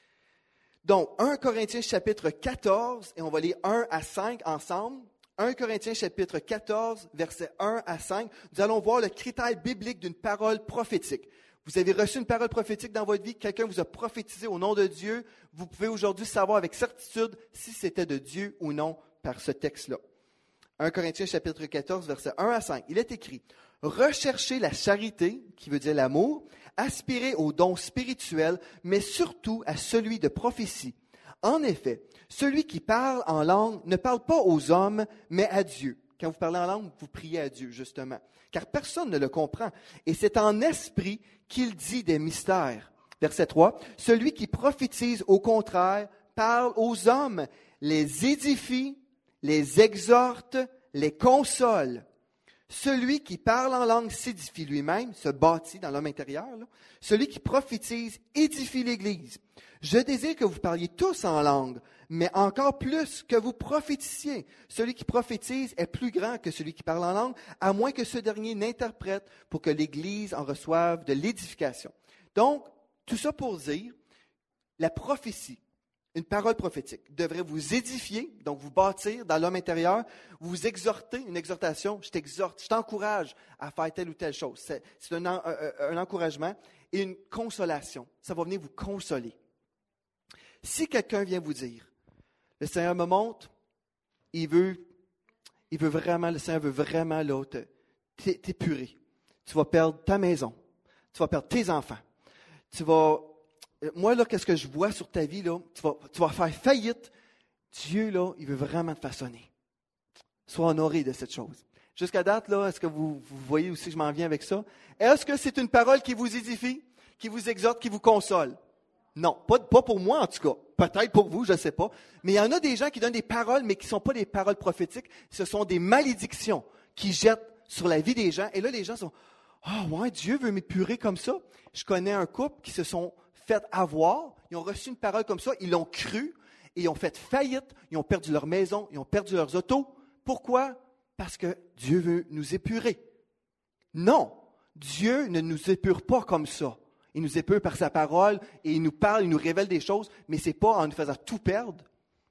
Donc, un Corinthiens chapitre quatorze, et on va lire un à cinq ensemble. un Corinthiens chapitre quatorze, versets un à cinq. Nous allons voir le critère biblique d'une parole prophétique. Vous avez reçu une parole prophétique dans votre vie, quelqu'un vous a prophétisé au nom de Dieu. Vous pouvez aujourd'hui savoir avec certitude si c'était de Dieu ou non par ce texte-là. un Corinthiens chapitre quatorze, versets un à cinq. Il est écrit, « Recherchez la charité, qui veut dire l'amour, aspirez aux dons spirituels, mais surtout à celui de prophétie. En effet, celui qui parle en langue ne parle pas aux hommes, mais à Dieu. » Quand vous parlez en langue, vous priez à Dieu, justement. Car personne ne le comprend. Et c'est en esprit qu'il dit des mystères. Verset trois. Celui qui prophétise, au contraire, parle aux hommes, les édifie, les exhorte, les console. Celui qui parle en langue s'édifie lui-même, se bâtit dans l'homme intérieur. Là. Celui qui prophétise édifie l'Église. Je désire que vous parliez tous en langue, mais encore plus que vous prophétisiez. Celui qui prophétise est plus grand que celui qui parle en langue, à moins que ce dernier n'interprète pour que l'Église en reçoive de l'édification. Donc, tout ça pour dire, la prophétie, une parole prophétique, devrait vous édifier, donc vous bâtir dans l'homme intérieur, vous exhorter, une exhortation, je t'exhorte, je t'encourage à faire telle ou telle chose. C'est, c'est un, un, un encouragement et une consolation. Ça va venir vous consoler. Si quelqu'un vient vous dire, le Seigneur me montre, il veut, il veut vraiment, le Seigneur veut vraiment là, te, t'épurer. Tu vas perdre ta maison, tu vas perdre tes enfants, tu vas, moi là, qu'est-ce que je vois sur ta vie là, tu vas, tu vas faire faillite. Dieu là, il veut vraiment te façonner. Sois honoré de cette chose. Jusqu'à date là, est-ce que vous, vous voyez aussi, je m'en viens avec ça. Est-ce que c'est une parole qui vous édifie, qui vous exhorte, qui vous console? Non, pas, pas pour moi en tout cas. Peut-être pour vous, je ne sais pas. Mais il y en a des gens qui donnent des paroles, mais qui ne sont pas des paroles prophétiques. Ce sont des malédictions qui jettent sur la vie des gens. Et là, les gens sont « Ah oh, ouais, Dieu veut m'épurer comme ça. » Je connais un couple qui se sont fait avoir. Ils ont reçu une parole comme ça. Ils l'ont cru et ils ont fait faillite. Ils ont perdu leur maison. Ils ont perdu leurs autos. Pourquoi? Parce que Dieu veut nous épurer. Non, Dieu ne nous épure pas comme ça. Il nous épure par sa parole et il nous parle, il nous révèle des choses, mais ce n'est pas en nous faisant tout perdre.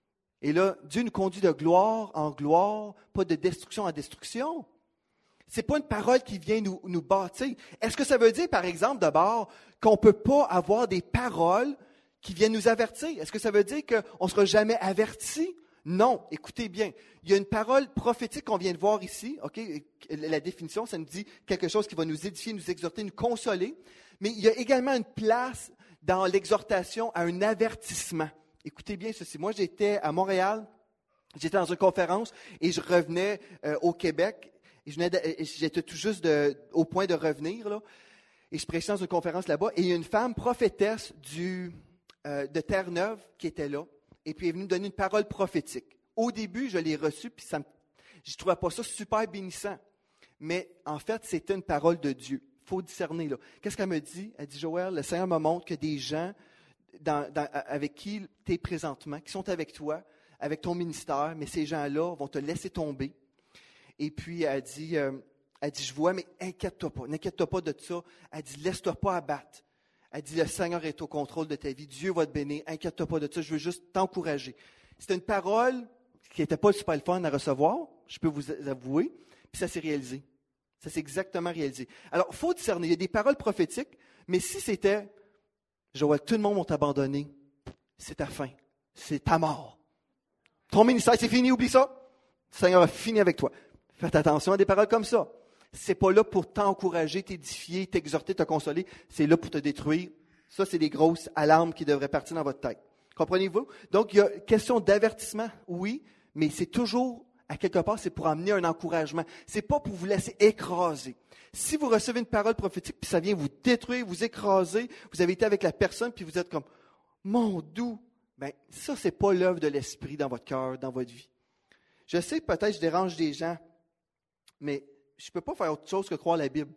Et là, Dieu nous conduit de gloire en gloire, pas de destruction en destruction. Ce n'est pas une parole qui vient nous, nous bâtir. Est-ce que ça veut dire, par exemple, d'abord, qu'on ne peut pas avoir des paroles qui viennent nous avertir? Est-ce que ça veut dire qu'on ne sera jamais averti? Non, écoutez bien. Il y a une parole prophétique qu'on vient de voir ici. Okay? La définition, ça nous dit quelque chose qui va nous édifier, nous exhorter, nous consoler. Mais il y a également une place dans l'exhortation à un avertissement. Écoutez bien ceci. Moi, j'étais à Montréal, j'étais dans une conférence et je revenais euh, au Québec. Et je venais de, j'étais tout juste de, au point de revenir, là, et je prêchais dans une conférence là-bas. Et il y a une femme prophétesse du, euh, de Terre-Neuve qui était là. Et puis elle est venue me donner une parole prophétique. Au début, je l'ai reçue, puis ça me, je ne trouvais pas ça super bénissant. Mais en fait, c'était une parole de Dieu. Il faut discerner. Là. Qu'est-ce qu'elle me dit? Elle dit, Joël, le Seigneur me montre que des gens dans, dans, avec qui tu es présentement, qui sont avec toi, avec ton ministère, mais ces gens-là vont te laisser tomber. Et puis, elle dit, euh, elle dit, je vois, mais inquiète-toi pas, n'inquiète-toi pas de ça. Elle dit, laisse-toi pas abattre. Elle dit, le Seigneur est au contrôle de ta vie, Dieu va te bénir, inquiète-toi pas de ça, je veux juste t'encourager. C'était une parole qui n'était pas super le fun à recevoir, je peux vous avouer, puis ça s'est réalisé. Ça s'est exactement réalisé. Alors, il faut discerner, il y a des paroles prophétiques, mais si c'était, Joël, tout le monde va t'abandonner, c'est ta fin, c'est ta mort. Ton ministère, c'est fini, oublie ça. Le Seigneur a fini avec toi. Faites attention à des paroles comme ça. C'est pas là pour t'encourager, t'édifier, t'exhorter, te consoler. C'est là pour te détruire. Ça, c'est des grosses alarmes qui devraient partir dans votre tête. Comprenez-vous? Donc, il y a question d'avertissement, oui, mais c'est toujours, à quelque part, c'est pour amener un encouragement. C'est pas pour vous laisser écraser. Si vous recevez une parole prophétique, puis ça vient vous détruire, vous écraser, vous avez été avec la personne, puis vous êtes comme, mon doux, bien, ça, c'est pas l'œuvre de l'Esprit dans votre cœur, dans votre vie. Je sais que peut-être je dérange des gens, mais je ne peux pas faire autre chose que croire la Bible.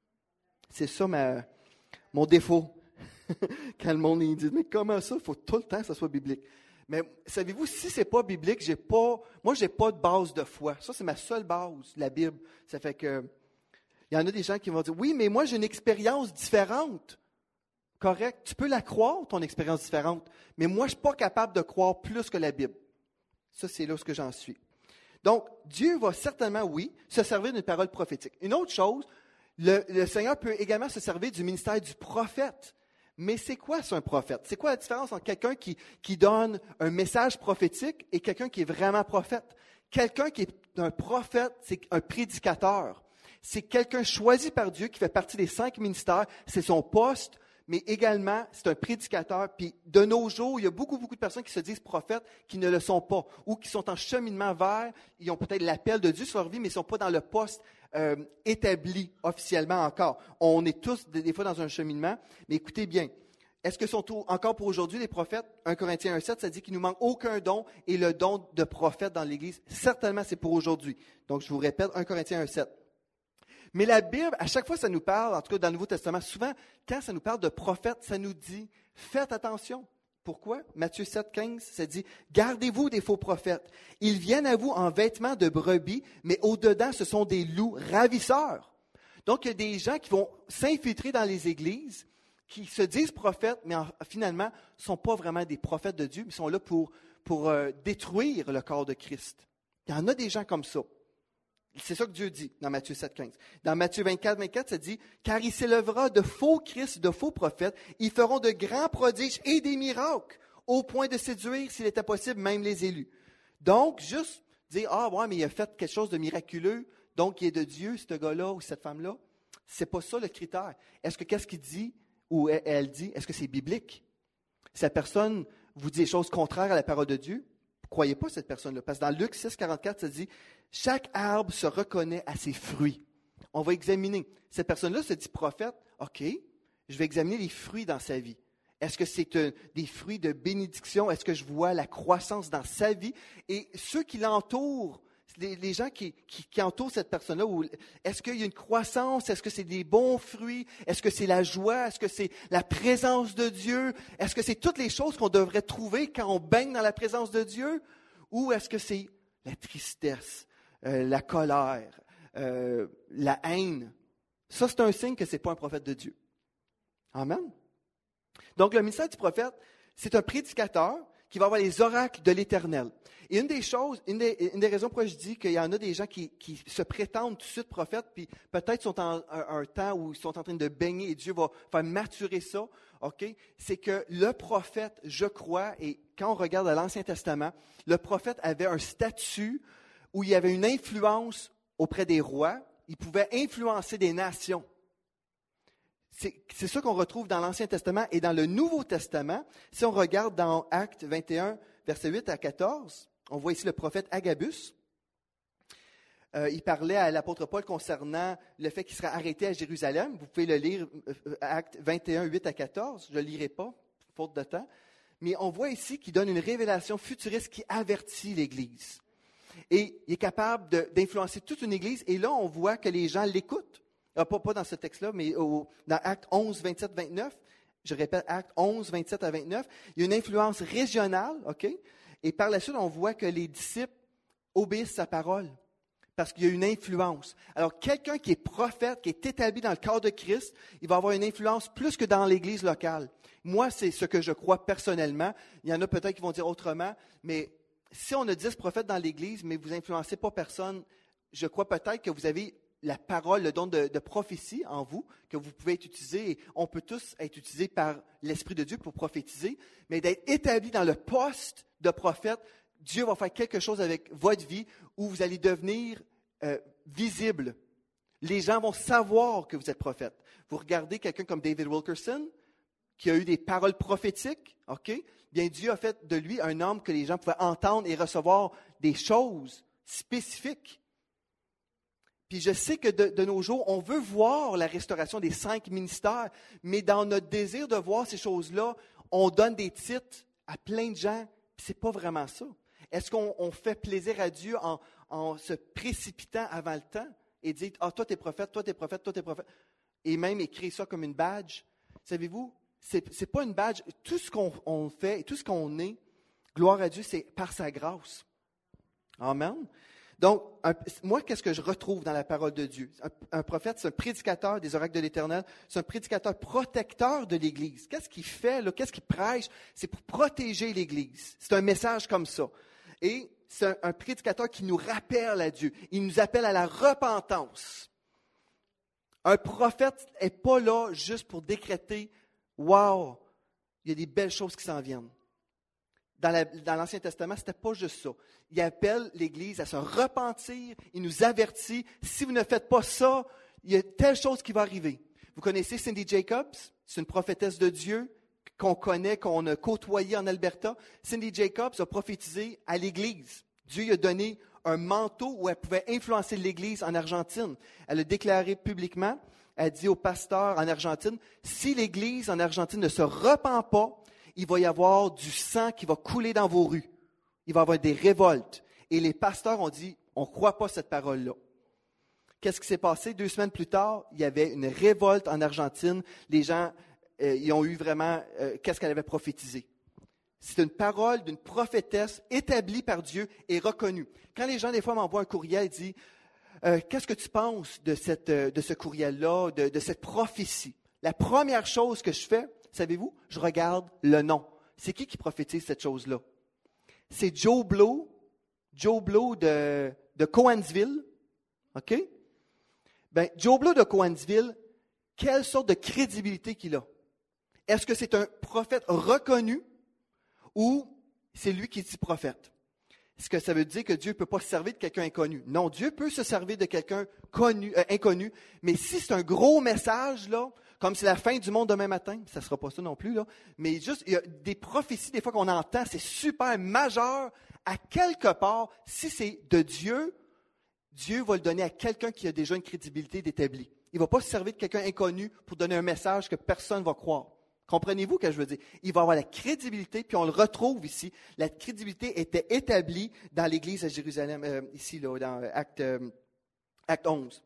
C'est ça ma, mon défaut. Quand le monde il dit, mais comment ça? Il faut tout le temps que ça soit biblique. Mais savez-vous, si ce n'est pas biblique, j'ai pas, moi, je n'ai pas de base de foi. Ça, c'est ma seule base, la Bible. Ça fait que, il y en a des gens qui vont dire, oui, mais moi, j'ai une expérience différente. Correct. Tu peux la croire, ton expérience différente. Mais moi, je ne suis pas capable de croire plus que la Bible. Ça, c'est là ce que j'en suis. Donc, Dieu va certainement, oui, se servir d'une parole prophétique. Une autre chose, le, le Seigneur peut également se servir du ministère du prophète. Mais c'est quoi ça, un prophète? C'est quoi la différence entre quelqu'un qui, qui donne un message prophétique et quelqu'un qui est vraiment prophète? Quelqu'un qui est un prophète, c'est un prédicateur. C'est quelqu'un choisi par Dieu qui fait partie des cinq ministères. C'est son poste, mais également, c'est un prédicateur. Puis de nos jours, il y a beaucoup, beaucoup de personnes qui se disent prophètes qui ne le sont pas ou qui sont en cheminement vers, ils ont peut-être l'appel de Dieu sur leur vie, mais ils ne sont pas dans le poste euh, établi officiellement encore. On est tous des, des fois dans un cheminement, mais écoutez bien, est-ce que sont encore pour aujourd'hui les prophètes? un Corinthiens un sept, ça dit qu'il ne nous manque aucun don et le don de prophète dans l'Église, certainement c'est pour aujourd'hui. Donc je vous répète, un Corinthiens un sept. Mais la Bible, à chaque fois ça nous parle, en tout cas dans le Nouveau Testament, souvent, quand ça nous parle de prophètes, ça nous dit, faites attention. Pourquoi? Matthieu sept, quinze, ça dit, gardez-vous des faux prophètes. Ils viennent à vous en vêtements de brebis, mais au-dedans, ce sont des loups ravisseurs. Donc, il y a des gens qui vont s'infiltrer dans les églises, qui se disent prophètes, mais en, finalement, ne sont pas vraiment des prophètes de Dieu, mais sont là pour, pour euh, détruire le corps de Christ. Il y en a des gens comme ça. C'est ça que Dieu dit dans Matthieu sept, quinze. Dans Matthieu vingt-quatre, vingt-quatre, ça dit « Car il s'élèvera de faux Christ, de faux prophètes, ils feront de grands prodiges et des miracles, au point de séduire, s'il était possible, même les élus. » Donc, juste dire « Ah, ouais, mais il a fait quelque chose de miraculeux, donc il est de Dieu, ce gars-là ou cette femme-là. » C'est pas ça le critère. Est-ce que qu'est-ce qu'il dit ou elle dit, est-ce que c'est biblique? Si la personne vous dit des choses contraires à la parole de Dieu, ne croyez pas cette personne-là. Parce que dans Luc six, quarante-quatre, ça dit « Chaque arbre se reconnaît à ses fruits. » On va examiner. Cette personne-là se dit prophète. OK, je vais examiner les fruits dans sa vie. Est-ce que c'est un, des fruits de bénédiction? Est-ce que je vois la croissance dans sa vie? Et ceux qui l'entourent, les, les gens qui, qui, qui entourent cette personne-là, où, est-ce qu'il y a une croissance? Est-ce que c'est des bons fruits? Est-ce que c'est la joie? Est-ce que c'est la présence de Dieu? Est-ce que c'est toutes les choses qu'on devrait trouver quand on baigne dans la présence de Dieu? Ou est-ce que c'est la tristesse, euh, la colère, euh, la haine? Ça, c'est un signe que ce n'est pas un prophète de Dieu. Amen. Donc, le ministère du prophète, c'est un prédicateur qui va avoir les oracles de l'Éternel. Et une des choses, une des, une des raisons pourquoi je dis qu'il y en a des gens qui, qui se prétendent tout de suite prophètes, puis peut-être sont en un, un temps où ils sont en train de baigner et Dieu va faire maturer ça, ok? C'est que le prophète, je crois, et quand on regarde à l'Ancien Testament, le prophète avait un statut où il y avait une influence auprès des rois, il pouvait influencer des nations. C'est, c'est ça qu'on retrouve dans l'Ancien Testament et dans le Nouveau Testament. Si on regarde dans Actes vingt et un, versets huit à quatorze, on voit ici le prophète Agabus. Euh, il parlait à l'apôtre Paul concernant le fait qu'il serait arrêté à Jérusalem. Vous pouvez le lire, euh, Actes vingt et un, huit à quatorze. Je ne le lirai pas, faute de temps. Mais on voit ici qu'il donne une révélation futuriste qui avertit l'Église. Et il est capable de, d'influencer toute une Église. Et là, on voit que les gens l'écoutent. Ah, pas, pas dans ce texte-là, mais au, dans Actes onze, vingt-sept, vingt-neuf, je répète, Actes onze, vingt-sept à vingt-neuf, il y a une influence régionale, OK? Et par la suite, on voit que les disciples obéissent sa parole, parce qu'il y a une influence. Alors, quelqu'un qui est prophète, qui est établi dans le corps de Christ, il va avoir une influence plus que dans l'Église locale. Moi, c'est ce que je crois personnellement. Il y en a peut-être qui vont dire autrement, mais si on a dix prophètes dans l'Église, mais vous n'influencez pas personne, je crois peut-être que vous avez la parole, le don de, de prophétie en vous, que vous pouvez être utilisé, et on peut tous être utilisés par l'Esprit de Dieu pour prophétiser, mais d'être établi dans le poste de prophète, Dieu va faire quelque chose avec votre vie où vous allez devenir euh, visible. Les gens vont savoir que vous êtes prophète. Vous regardez quelqu'un comme David Wilkerson, qui a eu des paroles prophétiques, OK? Bien, Dieu a fait de lui un homme que les gens pouvaient entendre et recevoir des choses spécifiques. Puis je sais que de, de nos jours, on veut voir la restauration des cinq ministères, mais dans notre désir de voir ces choses-là, on donne des titres à plein de gens, puis ce n'est pas vraiment ça. Est-ce qu'on on fait plaisir à Dieu en, en se précipitant avant le temps et dire « Ah, toi, t'es prophète, toi, t'es prophète, toi, t'es prophète », et même écrire ça comme une badge? Savez-vous, ce n'est pas une badge. Tout ce qu'on on fait et tout ce qu'on est, gloire à Dieu, c'est par sa grâce. Amen. Donc, un, moi, qu'est-ce que je retrouve dans la parole de Dieu? Un, un prophète, c'est un prédicateur des oracles de l'Éternel, c'est un prédicateur protecteur de l'Église. Qu'est-ce qu'il fait, là? Qu'est-ce qu'il prêche? C'est pour protéger l'Église. C'est un message comme ça. Et c'est un, un prédicateur qui nous rappelle à Dieu. Il nous appelle à la repentance. Un prophète n'est pas là juste pour décréter « Wow, il y a des belles choses qui s'en viennent ». Dans, la, dans l'Ancien Testament, ce n'était pas juste ça. Il appelle l'Église à se repentir, il nous avertit, si vous ne faites pas ça, il y a telle chose qui va arriver. Vous connaissez Cindy Jacobs? C'est une prophétesse de Dieu qu'on connaît, qu'on a côtoyée en Alberta. Cindy Jacobs a prophétisé à l'Église. Dieu lui a donné un manteau où elle pouvait influencer l'Église en Argentine. Elle a déclaré publiquement, elle a dit au pasteur en Argentine, si l'Église en Argentine ne se repent pas, il va y avoir du sang qui va couler dans vos rues. Il va y avoir des révoltes. Et les pasteurs ont dit, on ne croit pas cette parole-là. Qu'est-ce qui s'est passé? Deux semaines plus tard, il y avait une révolte en Argentine. Les gens, euh, ils ont eu vraiment, euh, qu'est-ce qu'elle avait prophétisé? C'est une parole d'une prophétesse établie par Dieu et reconnue. Quand les gens, des fois, m'envoient un courriel et disent euh, « Qu'est-ce que tu penses de, cette, euh, de ce courriel-là, de, de cette prophétie? » La première chose que je fais, savez-vous, je regarde le nom. C'est qui qui prophétise cette chose-là? C'est Joe Blow, Joe Blow de, de Cowansville. OK? Bien, Joe Blow de Cowansville, quelle sorte de crédibilité qu'il a? Est-ce que c'est un prophète reconnu ou c'est lui qui dit prophète? Est-ce que ça veut dire que Dieu ne peut pas se servir de quelqu'un inconnu? Non, Dieu peut se servir de quelqu'un connu, euh, inconnu, mais si c'est un gros message, là, comme c'est la fin du monde demain matin, ça ne sera pas ça non plus, là, mais juste, il y a des prophéties, des fois qu'on entend, c'est super majeur, à quelque part, si c'est de Dieu, Dieu va le donner à quelqu'un qui a déjà une crédibilité d'établi. Il ne va pas se servir de quelqu'un inconnu pour donner un message que personne ne va croire. Comprenez-vous ce que je veux dire? Il va avoir la crédibilité, puis on le retrouve ici. La crédibilité était établie dans l'Église à Jérusalem, euh, ici, là, dans Acte, euh, Acte onze.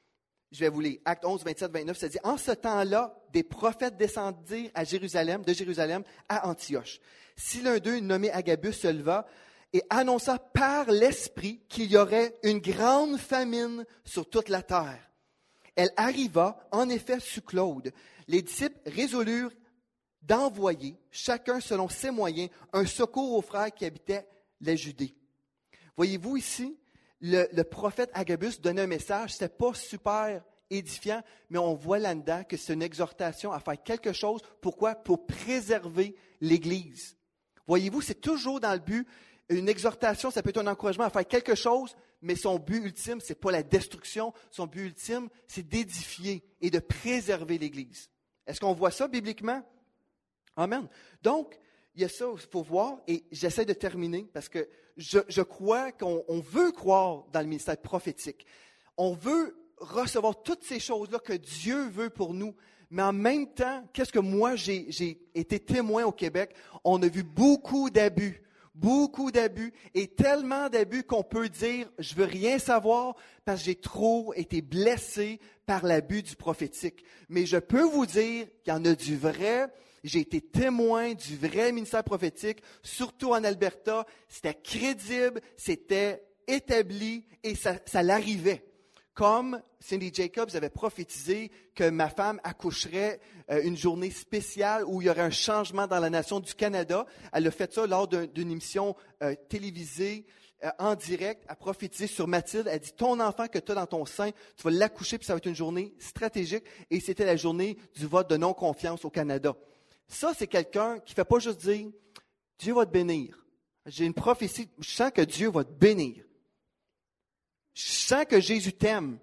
Je vais vous lire. Acte onze, vingt-sept, vingt-neuf, ça dit « En ce temps-là, des prophètes descendirent à Jérusalem, de Jérusalem à Antioche. Si l'un d'eux, nommé Agabus, se leva et annonça par l'Esprit qu'il y aurait une grande famine sur toute la terre. Elle arriva, en effet, sous Claude. Les disciples résolurent d'envoyer, chacun selon ses moyens, un secours aux frères qui habitaient la Judée. » Voyez-vous ici, le, le prophète Agabus donnait un message, ce n'était pas super édifiant, mais on voit là-dedans que c'est une exhortation à faire quelque chose. Pourquoi? Pour préserver l'Église. Voyez-vous, c'est toujours dans le but, une exhortation, ça peut être un encouragement à faire quelque chose, mais son but ultime, ce n'est pas la destruction, son but ultime, c'est d'édifier et de préserver l'Église. Est-ce qu'on voit ça bibliquement? Amen. Donc, il y a ça, il faut voir, et j'essaie de terminer parce que je, je crois qu'on on veut croire dans le ministère prophétique. On veut recevoir toutes ces choses-là que Dieu veut pour nous, mais en même temps, qu'est-ce que moi, j'ai, j'ai été témoin au Québec? On a vu beaucoup d'abus, beaucoup d'abus, et tellement d'abus qu'on peut dire, je veux rien savoir parce que j'ai trop été blessé par l'abus du prophétique. Mais je peux vous dire qu'il y en a du vrai. J'ai été témoin du vrai ministère prophétique, surtout en Alberta. C'était crédible, c'était établi et ça, ça l'arrivait. Comme Cindy Jacobs avait prophétisé que ma femme accoucherait euh, une journée spéciale où il y aurait un changement dans la nation du Canada. Elle a fait ça lors d'un, d'une émission euh, télévisée euh, en direct. Elle a prophétisé sur Mathilde. Elle a dit, ton enfant que tu as dans ton sein, tu vas l'accoucher puis ça va être une journée stratégique. Et c'était la journée du vote de non-confiance au Canada. Ça, c'est quelqu'un qui ne fait pas juste dire « Dieu va te bénir ». J'ai une prophétie, je sens que Dieu va te bénir. Je sens que Jésus t'aime.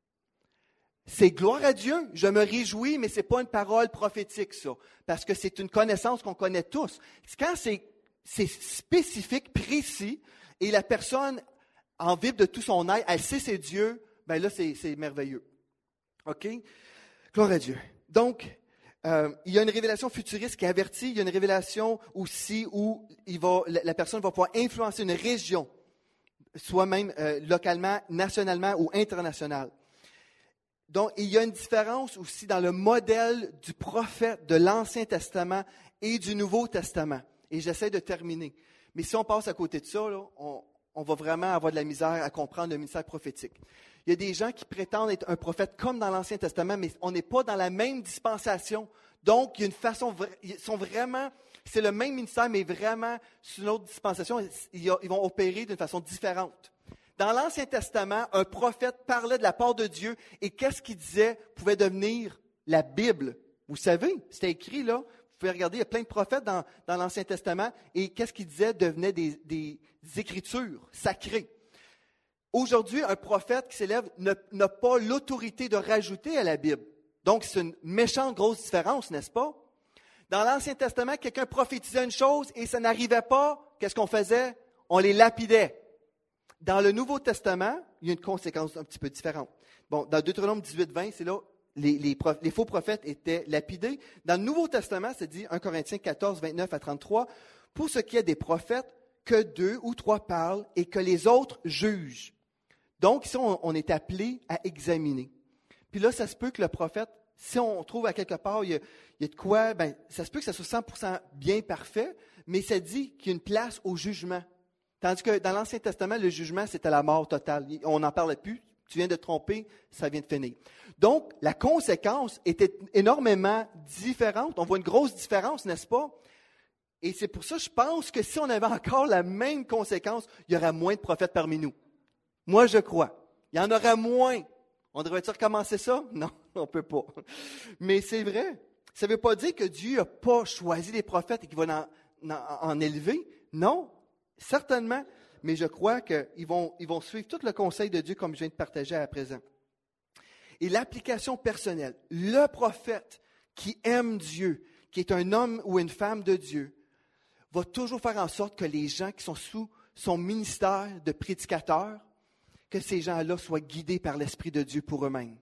C'est gloire à Dieu, je me réjouis, mais ce n'est pas une parole prophétique, ça. Parce que c'est une connaissance qu'on connaît tous. Quand c'est, c'est spécifique, précis, et la personne en vibre de tout son être, elle sait c'est Dieu, bien là, c'est, c'est merveilleux. OK? Gloire à Dieu. Donc, Euh, il y a une révélation futuriste qui avertit, il y a une révélation aussi où il va, la, la personne va pouvoir influencer une région, soit même euh, localement, nationalement ou international. Donc, il y a une différence aussi dans le modèle du prophète de l'Ancien Testament et du Nouveau Testament. Et j'essaie de terminer. Mais si on passe à côté de ça, là, on, on va vraiment avoir de la misère à comprendre le ministère prophétique. Il y a des gens qui prétendent être un prophète comme dans l'Ancien Testament, mais on n'est pas dans la même dispensation. Donc, il y a une façon, ils sont vraiment, c'est le même ministère, mais vraiment, sur une autre dispensation, ils vont opérer d'une façon différente. Dans l'Ancien Testament, un prophète parlait de la part de Dieu et qu'est-ce qu'il disait pouvait devenir la Bible. Vous savez, c'était écrit là. Vous pouvez regarder, il y a plein de prophètes dans, dans l'Ancien Testament et qu'est-ce qu'il disait devenait des, des écritures sacrées. Aujourd'hui, un prophète qui s'élève n'a, n'a pas l'autorité de rajouter à la Bible. Donc, c'est une méchante grosse différence, n'est-ce pas? Dans l'Ancien Testament, quelqu'un prophétisait une chose et ça n'arrivait pas. Qu'est-ce qu'on faisait? On les lapidait. Dans le Nouveau Testament, il y a une conséquence un petit peu différente. Bon, dans Deutéronome dix-huit, vingt, c'est là, les, les, prof, les faux prophètes étaient lapidés. Dans le Nouveau Testament, c'est dit, un Corinthiens quatorze, vingt-neuf à trente-trois, pour ce qui est des prophètes, que deux ou trois parlent et que les autres jugent. Donc, ici, on, on est appelé à examiner. Puis là, ça se peut que le prophète, si on trouve à quelque part, il y a, il y a de quoi, ben, ça se peut que ça soit cent pour cent bien parfait, mais ça dit qu'il y a une place au jugement. Tandis que dans l'Ancien Testament, le jugement, c'était la mort totale. On n'en parlait plus. Tu viens de te tromper, ça vient de finir. Donc, la conséquence était énormément différente. On voit une grosse différence, n'est-ce pas? Et c'est pour ça que je pense que si on avait encore la même conséquence, il y aurait moins de prophètes parmi nous. Moi, je crois. Il y en aurait moins. On devrait-tu recommencer ça? Non, on ne peut pas. Mais c'est vrai. Ça ne veut pas dire que Dieu n'a pas choisi les prophètes et qu'il va en, en, en élever. Non, certainement. Mais je crois qu'ils vont, ils vont suivre tout le conseil de Dieu comme je viens de partager à présent. Et l'application personnelle, le prophète qui aime Dieu, qui est un homme ou une femme de Dieu, va toujours faire en sorte que les gens qui sont sous son ministère de prédicateur, que ces gens-là soient guidés par l'Esprit de Dieu pour eux-mêmes.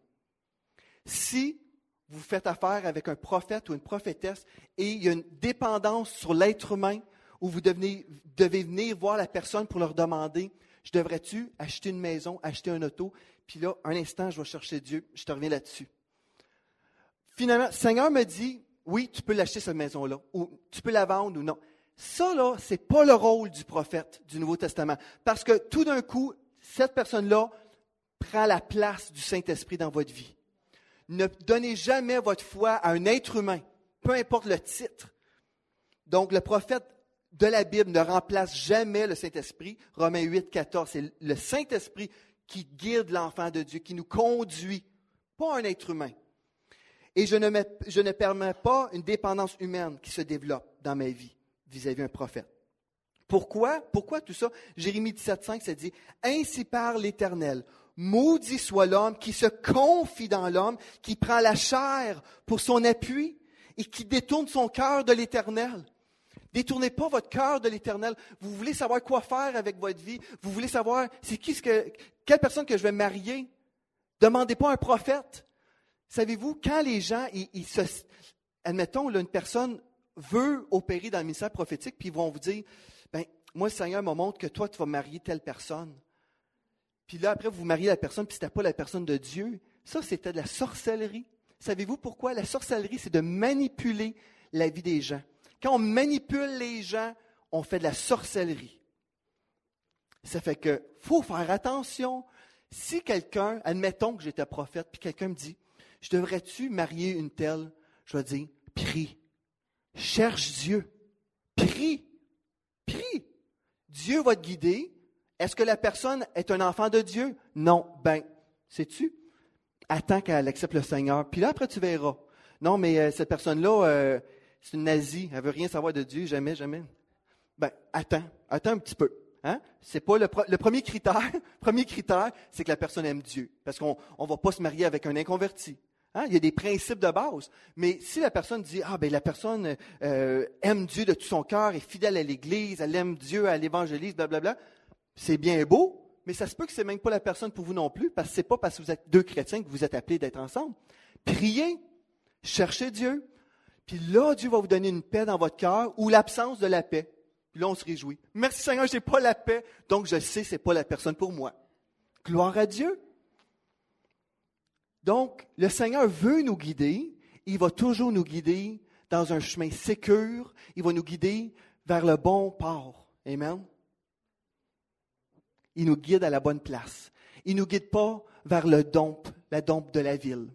Si vous faites affaire avec un prophète ou une prophétesse et il y a une dépendance sur l'être humain, où vous devenez, devez venir voir la personne pour leur demander, je devrais-tu acheter une maison, acheter un auto, puis là, un instant, je vais chercher Dieu, je te reviens là-dessus. Finalement, le Seigneur me dit, oui, tu peux l'acheter cette maison-là, ou tu peux la vendre ou non. Ça, là, ce n'est pas le rôle du prophète du Nouveau Testament, parce que tout d'un coup, cette personne-là prend la place du Saint-Esprit dans votre vie. Ne donnez jamais votre foi à un être humain, peu importe le titre. Donc, le prophète de la Bible ne remplace jamais le Saint-Esprit. Romains huit, quatorze, c'est le Saint-Esprit qui guide l'enfant de Dieu, qui nous conduit, pas un être humain. Et je ne, me, je ne permets pas une dépendance humaine qui se développe dans ma vie vis-à-vis d'un prophète. Pourquoi? Pourquoi tout ça? Jérémie dix-sept, cinq, ça dit « Ainsi parle l'Éternel, maudit soit l'homme qui se confie dans l'homme, qui prend la chair pour son appui et qui détourne son cœur de l'Éternel. » Détournez pas votre cœur de l'Éternel. Vous voulez savoir quoi faire avec votre vie. Vous voulez savoir c'est qui ce que, quelle personne que je vais marier. Demandez pas à un prophète. Savez-vous, quand les gens, ils, ils se, admettons, là, une personne veut opérer dans le ministère prophétique, puis ils vont vous dire, ben, moi, le Seigneur me montre que toi, tu vas marier telle personne. Puis là, après, vous mariez la personne, puis c'était pas la personne de Dieu. Ça, c'était de la sorcellerie. Savez-vous pourquoi? La sorcellerie, c'est de manipuler la vie des gens. Quand on manipule les gens, on fait de la sorcellerie. Ça fait que faut faire attention. Si quelqu'un, admettons que j'étais prophète, puis quelqu'un me dit, je devrais-tu marier une telle? Je vais dire, prie. Cherche Dieu. Prie. Prie. Dieu va te guider. Est-ce que la personne est un enfant de Dieu? Non. Ben, sais-tu? Attends qu'elle accepte le Seigneur. Puis là, après, tu verras. Non, mais euh, cette personne-là, euh, c'est une nazie. Elle ne veut rien savoir de Dieu. Jamais, jamais. Ben, attends. Attends un petit peu. Hein? C'est pas le, le premier critère. Premier critère, c'est que la personne aime Dieu. Parce qu'on ne va pas se marier avec un inconverti. Hein? Il y a des principes de base. Mais si la personne dit, ah ben la personne euh, aime Dieu de tout son cœur, est fidèle à l'Église, elle aime Dieu, elle évangélise, blablabla, c'est bien beau, mais ça se peut que ce n'est même pas la personne pour vous non plus, parce que ce n'est pas parce que vous êtes deux chrétiens que vous êtes appelés d'être ensemble. Priez, cherchez Dieu, puis là, Dieu va vous donner une paix dans votre cœur ou l'absence de la paix. Puis là, on se réjouit. Merci Seigneur, je n'ai pas la paix, donc je sais que ce n'est pas la personne pour moi. Gloire à Dieu. Donc, le Seigneur veut nous guider, il va toujours nous guider dans un chemin sécure, il va nous guider vers le bon port. Amen. Il nous guide à la bonne place. Il ne nous guide pas vers le dompe, la dompe de la ville.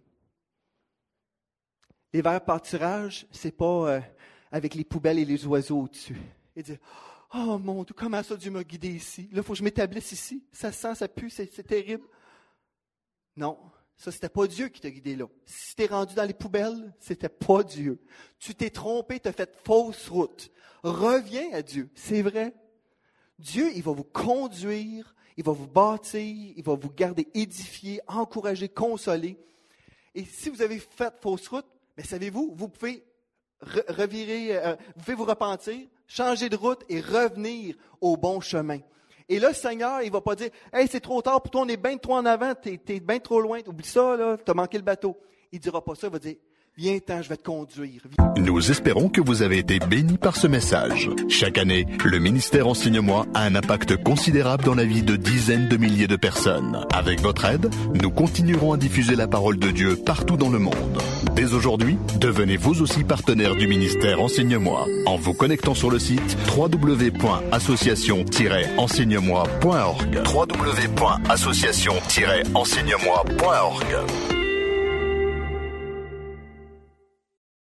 Les verts pâturages, ce n'est pas euh, avec les poubelles et les oiseaux au-dessus. Et dire, oh mon Dieu, comment ça Dieu m'a guidé ici? Là, il faut que je m'établisse ici. Ça sent, ça pue, c'est, c'est terrible. Non, ça, c'était pas Dieu qui t'a guidé là. Si tu es rendu dans les poubelles, c'était pas Dieu. Tu t'es trompé, tu as fait fausse route. Reviens à Dieu, c'est vrai. Dieu, il va vous conduire, il va vous bâtir, il va vous garder édifié, encourager, consoler. Et si vous avez fait fausse route, bien, savez-vous, vous pouvez re- revirer, euh, vous pouvez vous repentir, changer de route et revenir au bon chemin. Et là, le Seigneur, il ne va pas dire « Hey, c'est trop tard, pour toi, on est bien trop en avant, tu es bien trop loin, oublie ça, là, tu as manqué le bateau. » Il ne dira pas ça, il va dire « Viens-t'en, je vais te conduire. Nous espérons que vous avez été bénis par ce message. Chaque année, le ministère Enseigne-moi a un impact considérable dans la vie de dizaines de milliers de personnes. Avec votre aide, nous continuerons à diffuser la parole de Dieu partout dans le monde. Dès aujourd'hui, devenez vous aussi partenaire du ministère Enseigne-moi en vous connectant sur le site w w w point association tiret enseigne moi point org. w w w point association tiret enseigne moi point org.